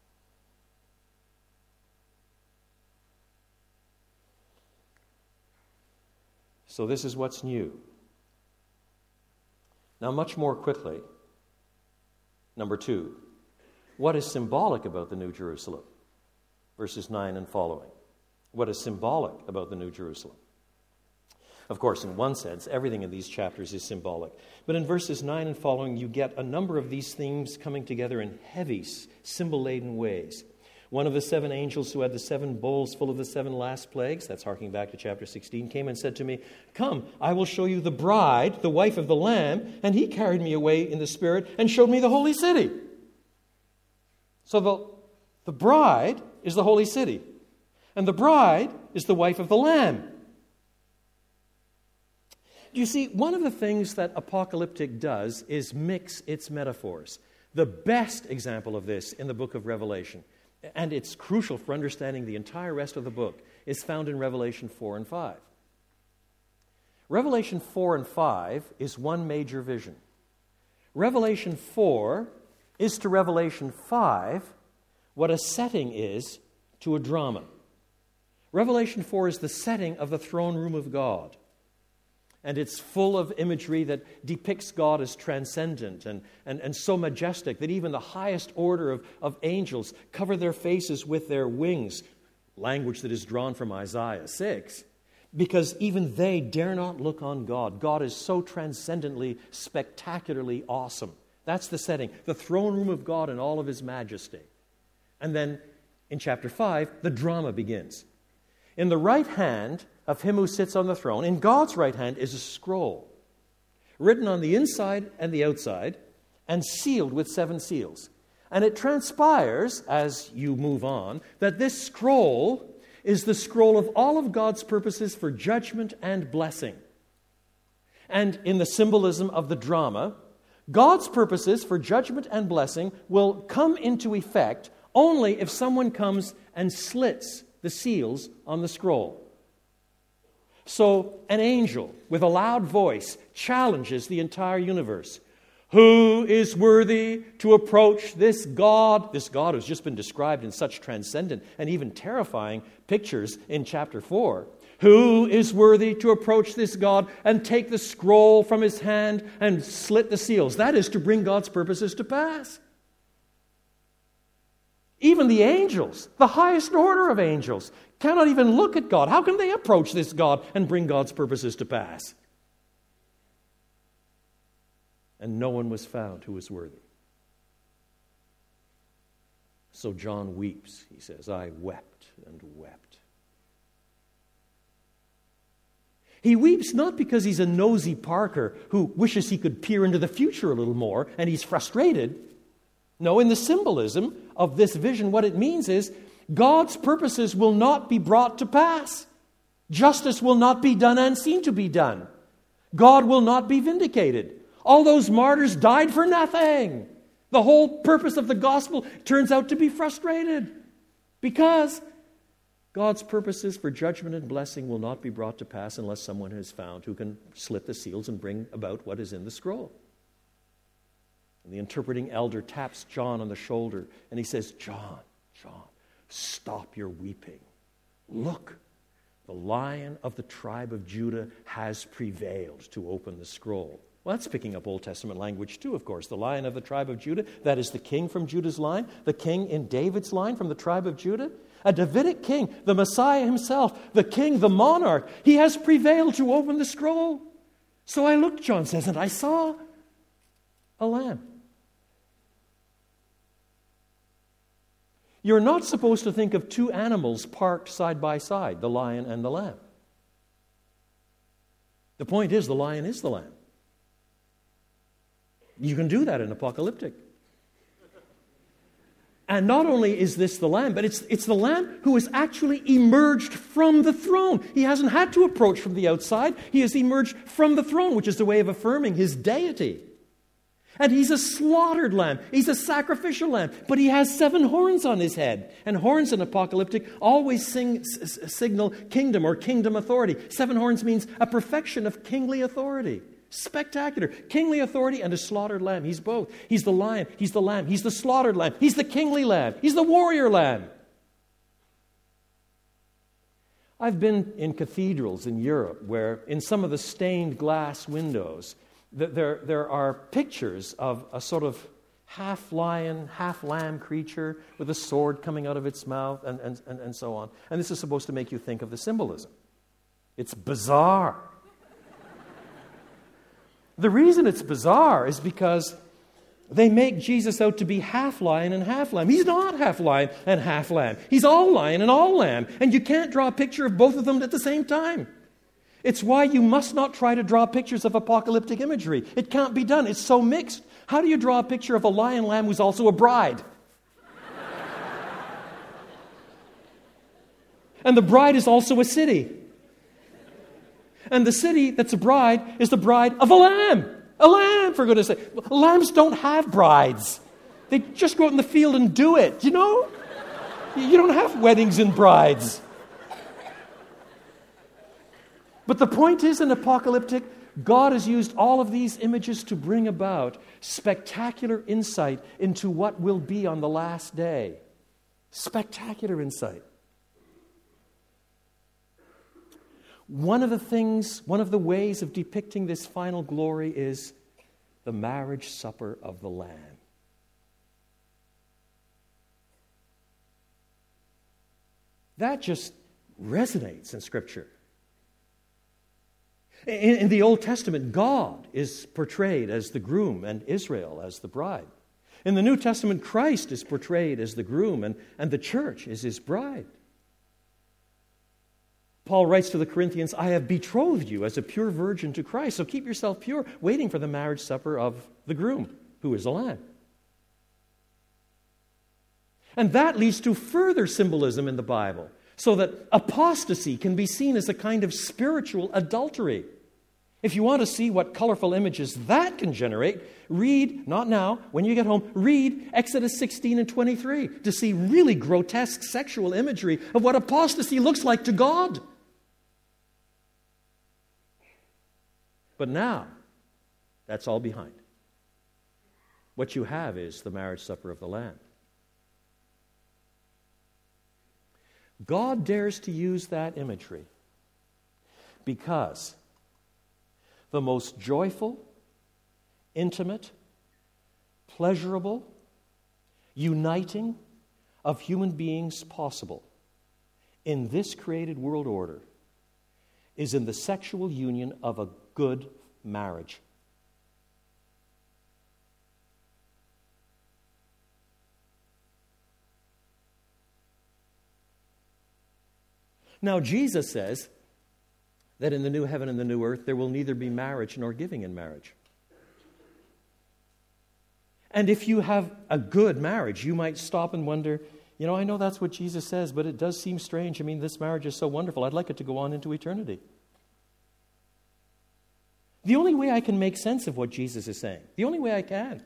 So this is what's new. Now, much more quickly, number 2. What is symbolic about the New Jerusalem? Verses 9 and following. What is symbolic about the New Jerusalem? Of course, in one sense, everything in these chapters is symbolic. But in verses 9 and following, you get a number of these themes coming together in heavy, symbol-laden ways. One of the 7 angels who had the 7 bowls full of the 7 last plagues, that's harking back to chapter 16, came and said to me, "Come, I will show you the bride, the wife of the Lamb." And he carried me away in the Spirit and showed me the holy city. So the bride is the holy city, and the bride is the wife of the Lamb. You see, one of the things that apocalyptic does is mix its metaphors. The best example of this in the book of Revelation, and it's crucial for understanding the entire rest of the book, is found in Revelation 4 and 5. Revelation 4 and 5 is one major vision. Revelation 4 is to Revelation 5 what a setting is to a drama. Revelation 4 is the setting of the throne room of God. And it's full of imagery that depicts God as transcendent and so majestic that even the highest order of angels cover their faces with their wings, language that is drawn from Isaiah 6, because even they dare not look on God. God is so transcendently, spectacularly awesome. That's the setting, the throne room of God in all of His majesty. And then in chapter 5, the drama begins. In the right hand of Him who sits on the throne, in God's right hand, is a scroll, written on the inside and the outside, and sealed with 7 seals. And it transpires, as you move on, that this scroll is the scroll of all of God's purposes for judgment and blessing. And in the symbolism of the drama, God's purposes for judgment and blessing will come into effect only if someone comes and slits the seals on the scroll. So an angel with a loud voice challenges the entire universe. Who is worthy to approach this God? This God who's just been described in such transcendent and even terrifying pictures in chapter 4. Who is worthy to approach this God and take the scroll from His hand and slit the seals? That is to bring God's purposes to pass. Even the angels, the highest order of angels, cannot even look at God. How can they approach this God and bring God's purposes to pass? And no one was found who was worthy. So John weeps. He says, "I wept and wept." He weeps not because he's a nosy Parker who wishes he could peer into the future a little more and he's frustrated. No, in the symbolism of this vision, what it means is God's purposes will not be brought to pass. Justice will not be done and seen to be done. God will not be vindicated. All those martyrs died for nothing. The whole purpose of the gospel turns out to be frustrated because God's purposes for judgment and blessing will not be brought to pass unless someone is found who can slit the seals and bring about what is in the scroll. And the interpreting elder taps John on the shoulder and he says, John, stop your weeping. Look, The Lion of the tribe of Judah has prevailed to open the scroll. Well, that's picking up Old Testament language too, of course. The Lion of the tribe of Judah, that is the king from Judah's line, the king in David's line from the tribe of Judah. A Davidic king, the Messiah himself, the king, the monarch. He has prevailed to open the scroll. So I looked, John says, and I saw a lamb. You're not supposed to think of two animals parked side by side, the lion and the lamb. The point is, the lion is the lamb. You can do that in Apocalyptic. And not only is this the lamb, but it's the lamb who has actually emerged from the throne. He hasn't had to approach from the outside. He has emerged from the throne, which is a way of affirming his deity. And he's a slaughtered lamb. He's a sacrificial lamb. But he has 7 horns on his head. And horns in Apocalyptic always signal kingdom or kingdom authority. 7 horns means a perfection of kingly authority. Spectacular. Kingly authority and a slaughtered lamb. He's both. He's the lion. He's the lamb. He's the slaughtered lamb. He's the kingly lamb. He's the warrior lamb. I've been in cathedrals in Europe where in some of the stained glass windows there are pictures of a sort of half lion, half lamb creature with a sword coming out of its mouth and so on. And this is supposed to make you think of the symbolism. It's bizarre. The reason it's bizarre is because they make Jesus out to be half lion and half lamb. He's not half lion and half lamb. He's all lion and all lamb. And you can't draw a picture of both of them at the same time. It's why you must not try to draw pictures of apocalyptic imagery. It can't be done. It's so mixed. How do you draw a picture of a lion lamb who's also a bride? And the bride is also a city. And the city that's a bride is the bride of a lamb. A lamb, for goodness sake. Lambs don't have brides. They just go out in the field and do it, you know? You don't have weddings and brides. But the point is, in Apocalyptic, God has used all of these images to bring about spectacular insight into what will be on the last day. Spectacular insight. One of the ways of depicting this final glory is the marriage supper of the Lamb. That just resonates in Scripture. In the Old Testament, God is portrayed as the groom and Israel as the bride. In the New Testament, Christ is portrayed as the groom and the church is his bride. Paul writes to the Corinthians, I have betrothed you as a pure virgin to Christ, so keep yourself pure, waiting for the marriage supper of the groom, who is the Lamb. And that leads to further symbolism in the Bible, so that apostasy can be seen as a kind of spiritual adultery. If you want to see what colorful images that can generate, read, not now, when you get home, read Exodus 16 and 23 to see really grotesque sexual imagery of what apostasy looks like to God. But now, that's all behind. What you have is the marriage supper of the Lamb. God dares to use that imagery because the most joyful, intimate, pleasurable, uniting of human beings possible in this created world order is in the sexual union of a good marriage. Now, Jesus says that in the new heaven and the new earth there will neither be marriage nor giving in marriage. And if you have a good marriage, you might stop and wonder, I know that's what Jesus says, but it does seem strange. This marriage is so wonderful. I'd like it to go on into eternity. The only way I can make sense of what Jesus is saying, the only way I can,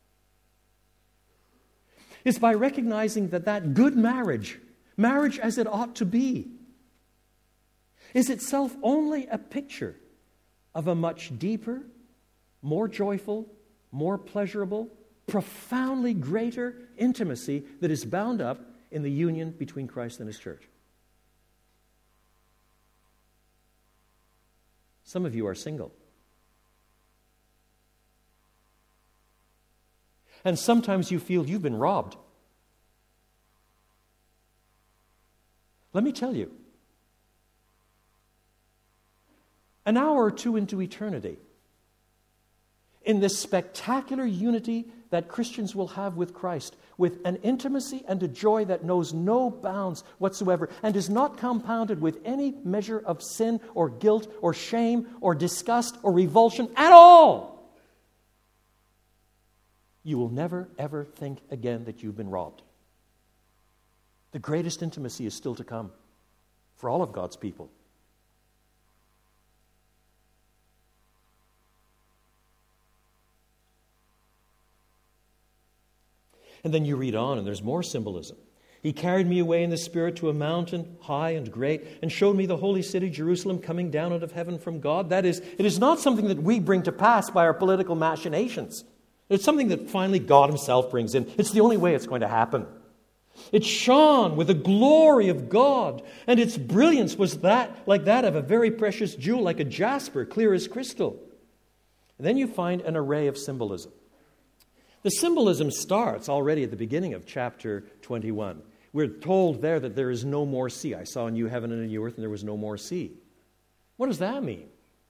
is by recognizing that good marriage as it ought to be, is itself only a picture of a much deeper, more joyful, more pleasurable, profoundly greater intimacy that is bound up in the union between Christ and His church. Some of you are single. And sometimes you feel you've been robbed. Let me tell you, an hour or two into eternity, in this spectacular unity that Christians will have with Christ, with an intimacy and a joy that knows no bounds whatsoever and is not compounded with any measure of sin or guilt or shame or disgust or revulsion at all, you will never, ever think again that you've been robbed. The greatest intimacy is still to come for all of God's people. And then you read on, and there's more symbolism. He carried me away in the Spirit to a mountain high and great, and showed me the holy city, Jerusalem, coming down out of heaven from God. That is, it is not something that we bring to pass by our political machinations. It's something that finally God himself brings in. It's the only way it's going to happen. It shone with the glory of God, and its brilliance was like that of a very precious jewel, like a jasper, clear as crystal. And then you find an array of symbolism. The symbolism starts already at the beginning of chapter 21. We're told there that there is no more sea. I saw a new heaven and a new earth, and there was no more sea. What does that mean?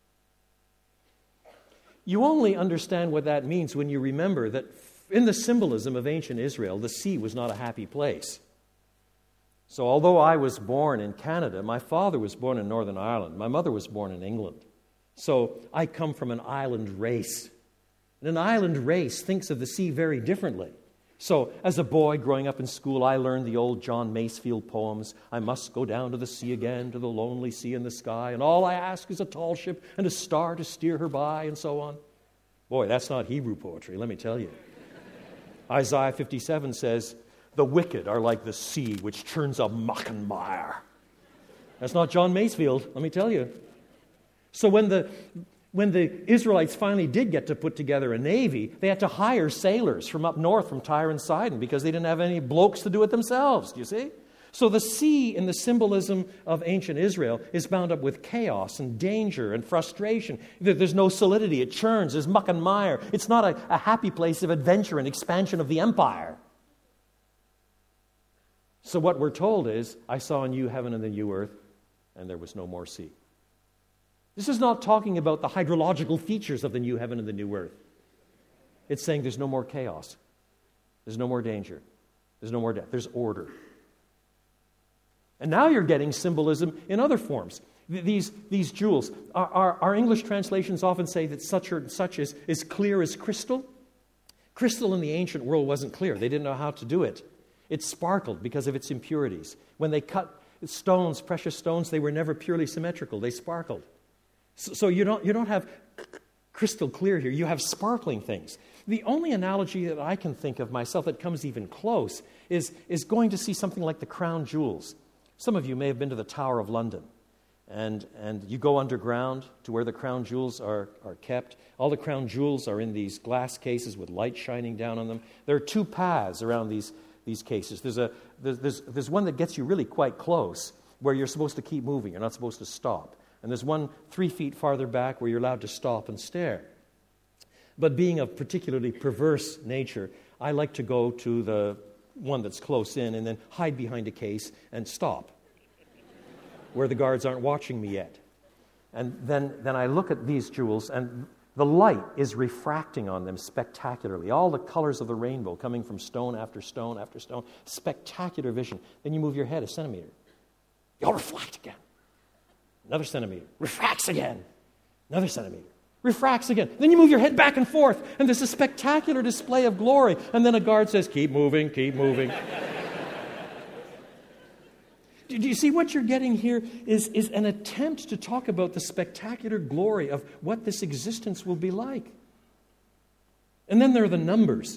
You only understand what that means when you remember that in the symbolism of ancient Israel, the sea was not a happy place. So although I was born in Canada, my father was born in Northern Ireland. My mother was born in England. So I come from an island race. And an island race thinks of the sea very differently. So as a boy growing up in school, I learned the old John Masefield poems. I must go down to the sea again, to the lonely sea in the sky, and all I ask is a tall ship and a star to steer her by, and so on. Boy, that's not Hebrew poetry, let me tell you. Isaiah 57 says, the wicked are like the sea which churns a muck and mire. That's not John Masefield, let me tell you. So when the Israelites finally did get to put together a navy, they had to hire sailors from up north, from Tyre and Sidon, because they didn't have any blokes to do it themselves, do you see? So the sea in the symbolism of ancient Israel is bound up with chaos and danger and frustration. There's no solidity. It churns. There's muck and mire. It's not a happy place of adventure and expansion of the empire. So what we're told is, I saw a new heaven and a new earth, and there was no more sea. This is not talking about the hydrological features of the new heaven and the new earth. It's saying there's no more chaos. There's no more danger. There's no more death. There's order. And now you're getting symbolism in other forms. These jewels. Our English translations often say that such is clear as crystal. Crystal in the ancient world wasn't clear. They didn't know how to do it. It sparkled because of its impurities. When they cut stones, precious stones, they were never purely symmetrical. They sparkled. So you don't have crystal clear here. You have sparkling things. The only analogy that I can think of myself that comes even close is going to see something like the crown jewels. Some of you may have been to the Tower of London, and you go underground to where the crown jewels are kept. All the crown jewels are in these glass cases with light shining down on them. There are two paths around these cases. There's one that gets you really quite close, where you're supposed to keep moving. You're not supposed to stop. And there's one 3 feet farther back where you're allowed to stop and stare. But being of particularly perverse nature, I like to go to the one that's close in and then hide behind a case and stop where the guards aren't watching me yet. And then I look at these jewels, and the light is refracting on them spectacularly. All the colors of the rainbow coming from stone after stone after stone. Spectacular vision. Then you move your head a centimeter. You'll reflect again. Another centimeter. Refracts again. Another centimeter. Refracts again. Then you move your head back and forth, and there's a spectacular display of glory. And then a guard says, keep moving, keep moving. Do you see what you're getting here is an attempt to talk about the spectacular glory of what this existence will be like. And then there are the numbers.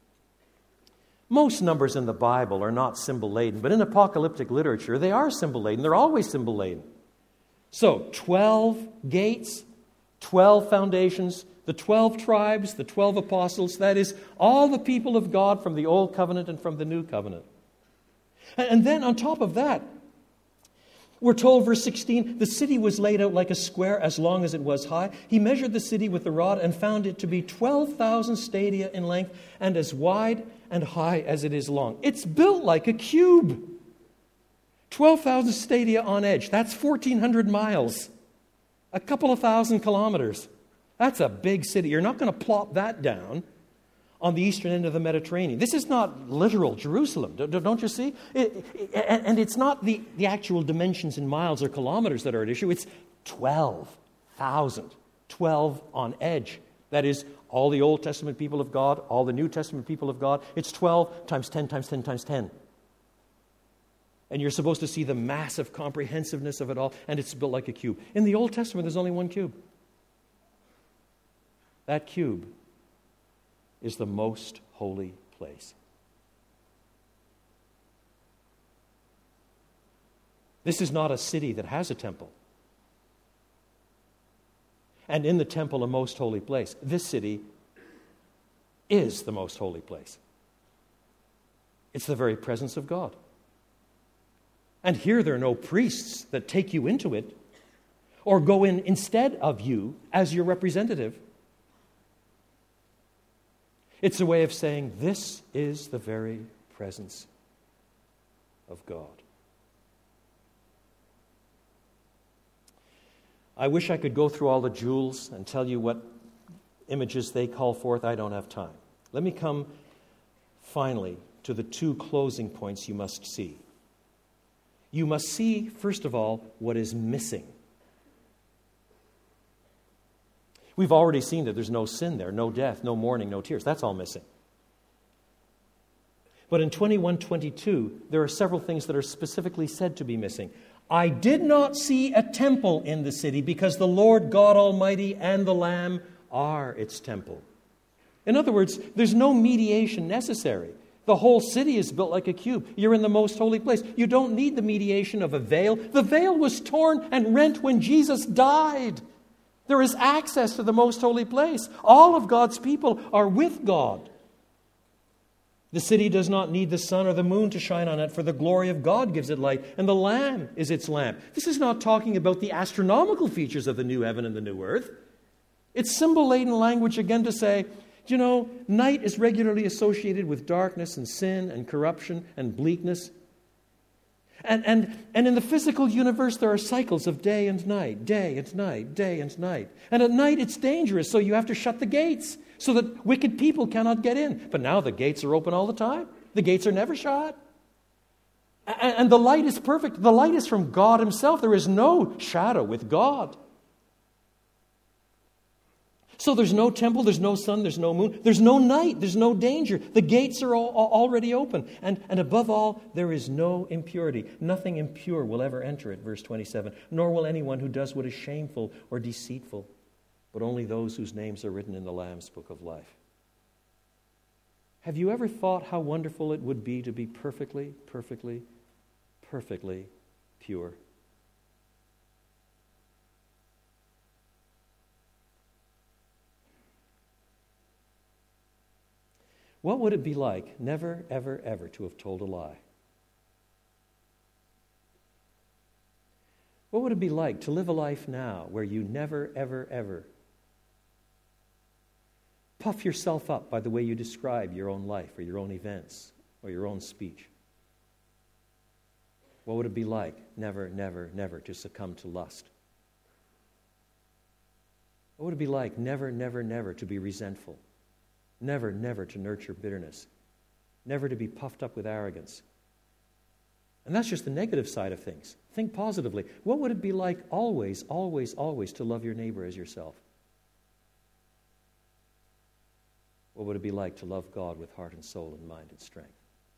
Most numbers in the Bible are not symbol-laden, but in apocalyptic literature, they are symbol-laden. They're always symbol-laden. So, 12 gates, 12 foundations, the 12 tribes, the 12 apostles, that is, all the people of God from the Old Covenant and from the New Covenant. And then on top of that, We're told, verse 16, the city was laid out like a square as long as it was high. He measured the city with the rod and found it to be 12,000 stadia in length and as wide and high as it is long. It's built like a cube. 12,000 stadia on edge. That's 1,400 miles. A couple of thousand kilometers. That's a big city. You're not going to plop that down on the eastern end of the Mediterranean. This is not literal Jerusalem, don't you see? And it's not the actual dimensions in miles or kilometers that are at issue. It's 12,000. 12 on edge. That is, all the Old Testament people of God, all the New Testament people of God. It's 12 times 10 times 10 times 10. And you're supposed to see the massive comprehensiveness of it all, and it's built like a cube. In the Old Testament, there's only one cube. That cube is the most holy place. This is not a city that has a temple. And in the temple, a most holy place. This city is the most holy place. It's the very presence of God. And here there are no priests that take you into it or go in instead of you as your representative. It's a way of saying this is the very presence of God. I wish I could go through all the jewels and tell you what images they call forth. I don't have time. Let me come finally to the two closing points you must see. You must see, first of all, what is missing. We've already seen that there's no sin there, no death, no mourning, no tears. That's all missing. But in 21:22, there are several things that are specifically said to be missing. I did not see a temple in the city because the Lord God Almighty and the Lamb are its temple. In other words, there's no mediation necessary. The whole city is built like a cube. You're in the most holy place. You don't need the mediation of a veil. The veil was torn and rent when Jesus died. There is access to the most holy place. All of God's people are with God. The city does not need the sun or the moon to shine on it, for the glory of God gives it light, and the Lamb is its lamp. This is not talking about the astronomical features of the new heaven and the new earth. It's symbol-laden language again to say, you know, night is regularly associated with darkness and sin and corruption and bleakness. And in the physical universe, there are cycles of day and night, day and night, day and night. And at night, it's dangerous, so you have to shut the gates so that wicked people cannot get in. But now the gates are open all the time. The gates are never shut. And the light is perfect. The light is from God Himself. There is no shadow with God. So there's no temple, there's no sun, there's no moon, there's no night, there's no danger. The gates are already open. And above all, there is no impurity. Nothing impure will ever enter it, verse 27. Nor will anyone who does what is shameful or deceitful, but only those whose names are written in the Lamb's book of life. Have you ever thought how wonderful it would be to be perfectly, perfectly, perfectly pure? What would it be like never, ever, ever to have told a lie? What would it be like to live a life now where you never, ever, ever puff yourself up by the way you describe your own life or your own events or your own speech? What would it be like never, never, never to succumb to lust? What would it be like never, never, never to be resentful? Never, never to nurture bitterness. Never to be puffed up with arrogance. And that's just the negative side of things. Think positively. What would it be like always, always, always to love your neighbor as yourself? What would it be like to love God with heart and soul and mind and strength?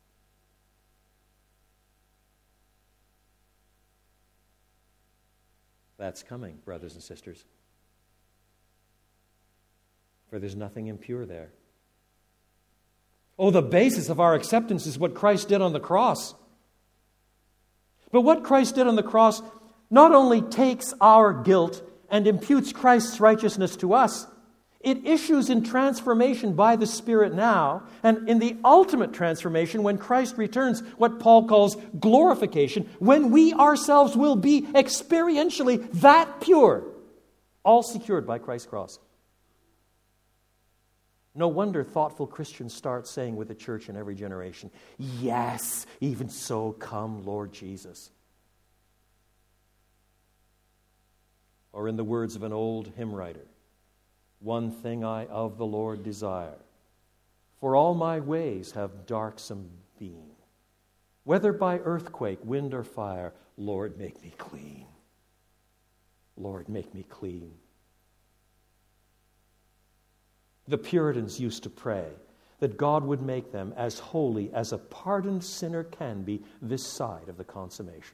That's coming, brothers and sisters. For there's nothing impure there. Oh, the basis of our acceptance is what Christ did on the cross. But what Christ did on the cross not only takes our guilt and imputes Christ's righteousness to us, It issues in transformation by the Spirit now, and in the ultimate transformation when Christ returns, what Paul calls glorification, when we ourselves will be experientially that pure, all secured by Christ's cross. No wonder thoughtful Christians start saying with the church in every generation, "Yes, even so, come, Lord Jesus." Or in the words of an old hymn writer, "One thing I of the Lord desire, for all my ways have darksome been. Whether by earthquake, wind, or fire, Lord, make me clean. Lord, make me clean." The Puritans used to pray that God would make them as holy as a pardoned sinner can be this side of the consummation.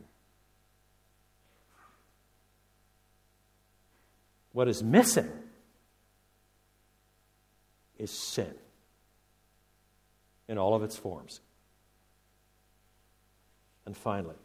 What is missing is sin in all of its forms. And finally,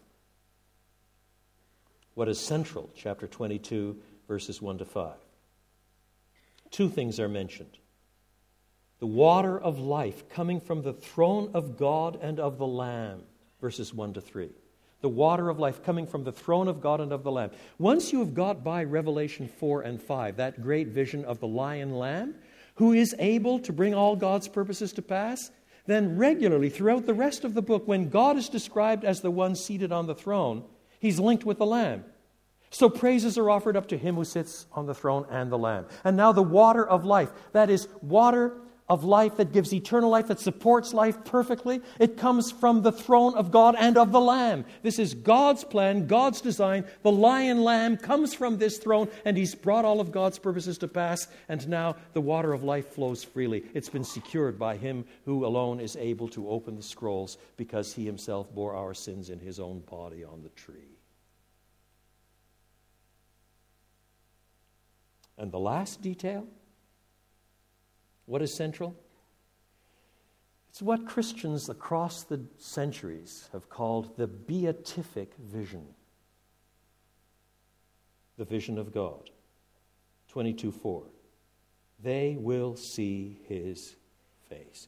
what is central, chapter 22, verses 1 to 5. Two things are mentioned. The water of life coming from the throne of God and of the Lamb, verses 1 to 3. The water of life coming from the throne of God and of the Lamb. Once you have got by Revelation 4 and 5, that great vision of the lion lamb, who is able to bring all God's purposes to pass, then regularly throughout the rest of the book, when God is described as the one seated on the throne, he's linked with the Lamb. So praises are offered up to him who sits on the throne and the Lamb. And now the water of life, that is water of life that gives eternal life, that supports life perfectly, it comes from the throne of God and of the Lamb. This is God's plan, God's design. The lion lamb comes from this throne, and he's brought all of God's purposes to pass, and now the water of life flows freely. It's been secured by him who alone is able to open the scrolls, because he himself bore our sins in his own body on the tree. And the last detail, what is central? It's what Christians across the centuries have called the beatific vision. The vision of God. 22:4. They will see his face.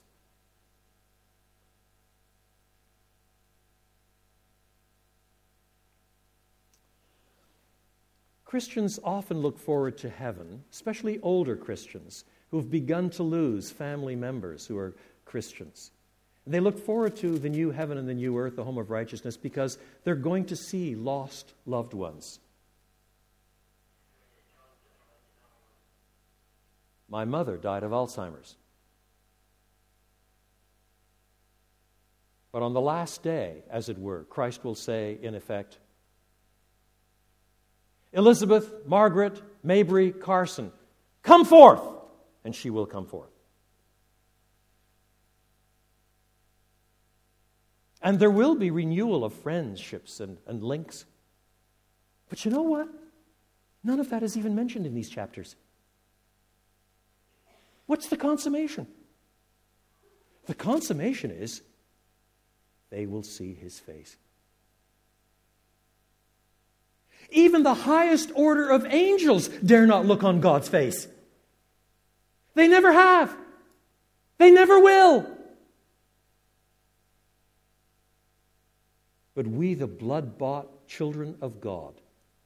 Christians often look forward to heaven, especially older Christians who've begun to lose family members who are Christians. They look forward to the new heaven and the new earth, the home of righteousness, because they're going to see lost loved ones. My mother died of Alzheimer's. But on the last day, as it were, Christ will say, in effect, "Elizabeth, Margaret, Mabry, Carson, come forth!" And she will come forth. And there will be renewal of friendships and links. But you know what? None of that is even mentioned in these chapters. What's the consummation? The consummation is they will see his face. Even the highest order of angels dare not look on God's face. They never have. They never will. But we, the blood-bought children of God,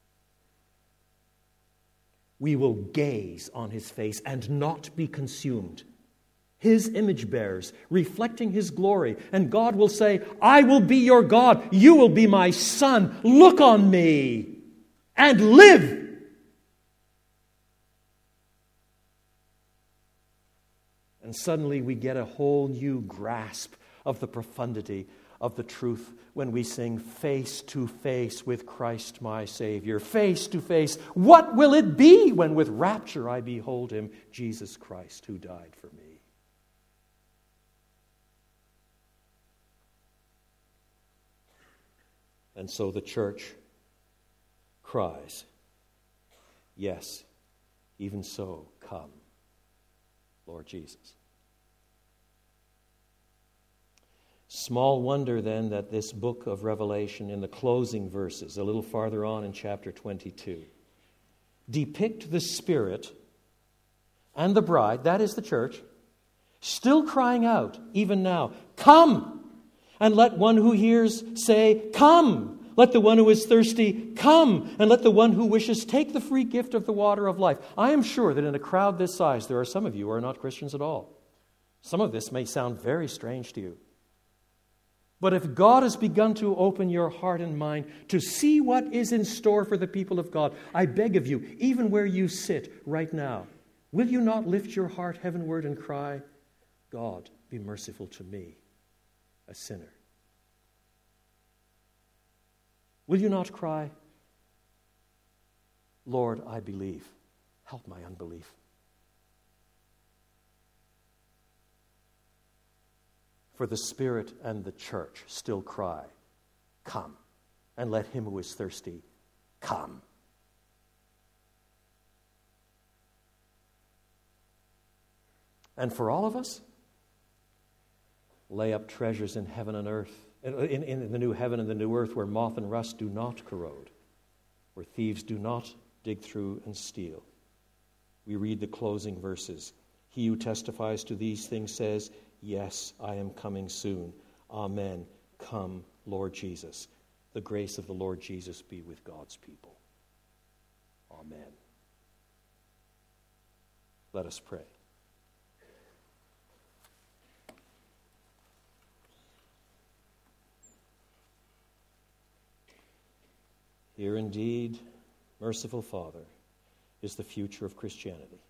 we will gaze on his face and not be consumed. His image bearers, reflecting his glory. And God will say, "I will be your God. You will be my son. Look on me and live." And suddenly we get a whole new grasp of the profundity of the truth when we sing "Face to face with Christ my Savior." Face to face. What will it be when with rapture I behold him, Jesus Christ, who died for me? And so the church cries, "Yes, even so, come, Lord Jesus." Small wonder then that this book of Revelation, in the closing verses, a little farther on in chapter 22, depict the Spirit and the bride, that is the church, still crying out, even now, "Come!" And let one who hears say, "Come!" Let the one who is thirsty come, and let the one who wishes take the free gift of the water of life. I am sure that in a crowd this size, there are some of you who are not Christians at all. Some of this may sound very strange to you. But if God has begun to open your heart and mind to see what is in store for the people of God, I beg of you, even where you sit right now, will you not lift your heart heavenward and cry, "God, be merciful to me, a sinner"? Will you not cry, "Lord, I believe. Help my unbelief"? For the Spirit and the church still cry, "Come," and let him who is thirsty come. And for all of us, lay up treasures in heaven and earth, in the new heaven and the new earth, where moth and rust do not corrode, where thieves do not dig through and steal. We read the closing verses. He who testifies to these things says, "Yes, I am coming soon. Amen. Come, Lord Jesus." The grace of the Lord Jesus be with God's people. Amen. Let us pray. Here indeed, merciful Father, is the future of Christianity.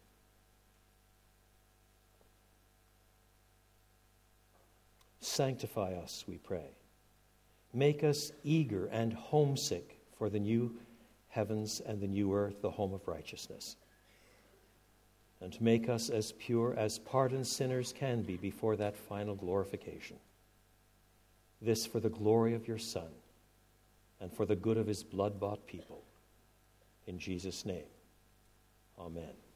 Sanctify us, we pray. Make us eager and homesick for the new heavens and the new earth, the home of righteousness. And make us as pure as pardoned sinners can be before that final glorification. This for the glory of your Son and for the good of his blood-bought people. In Jesus' name, amen.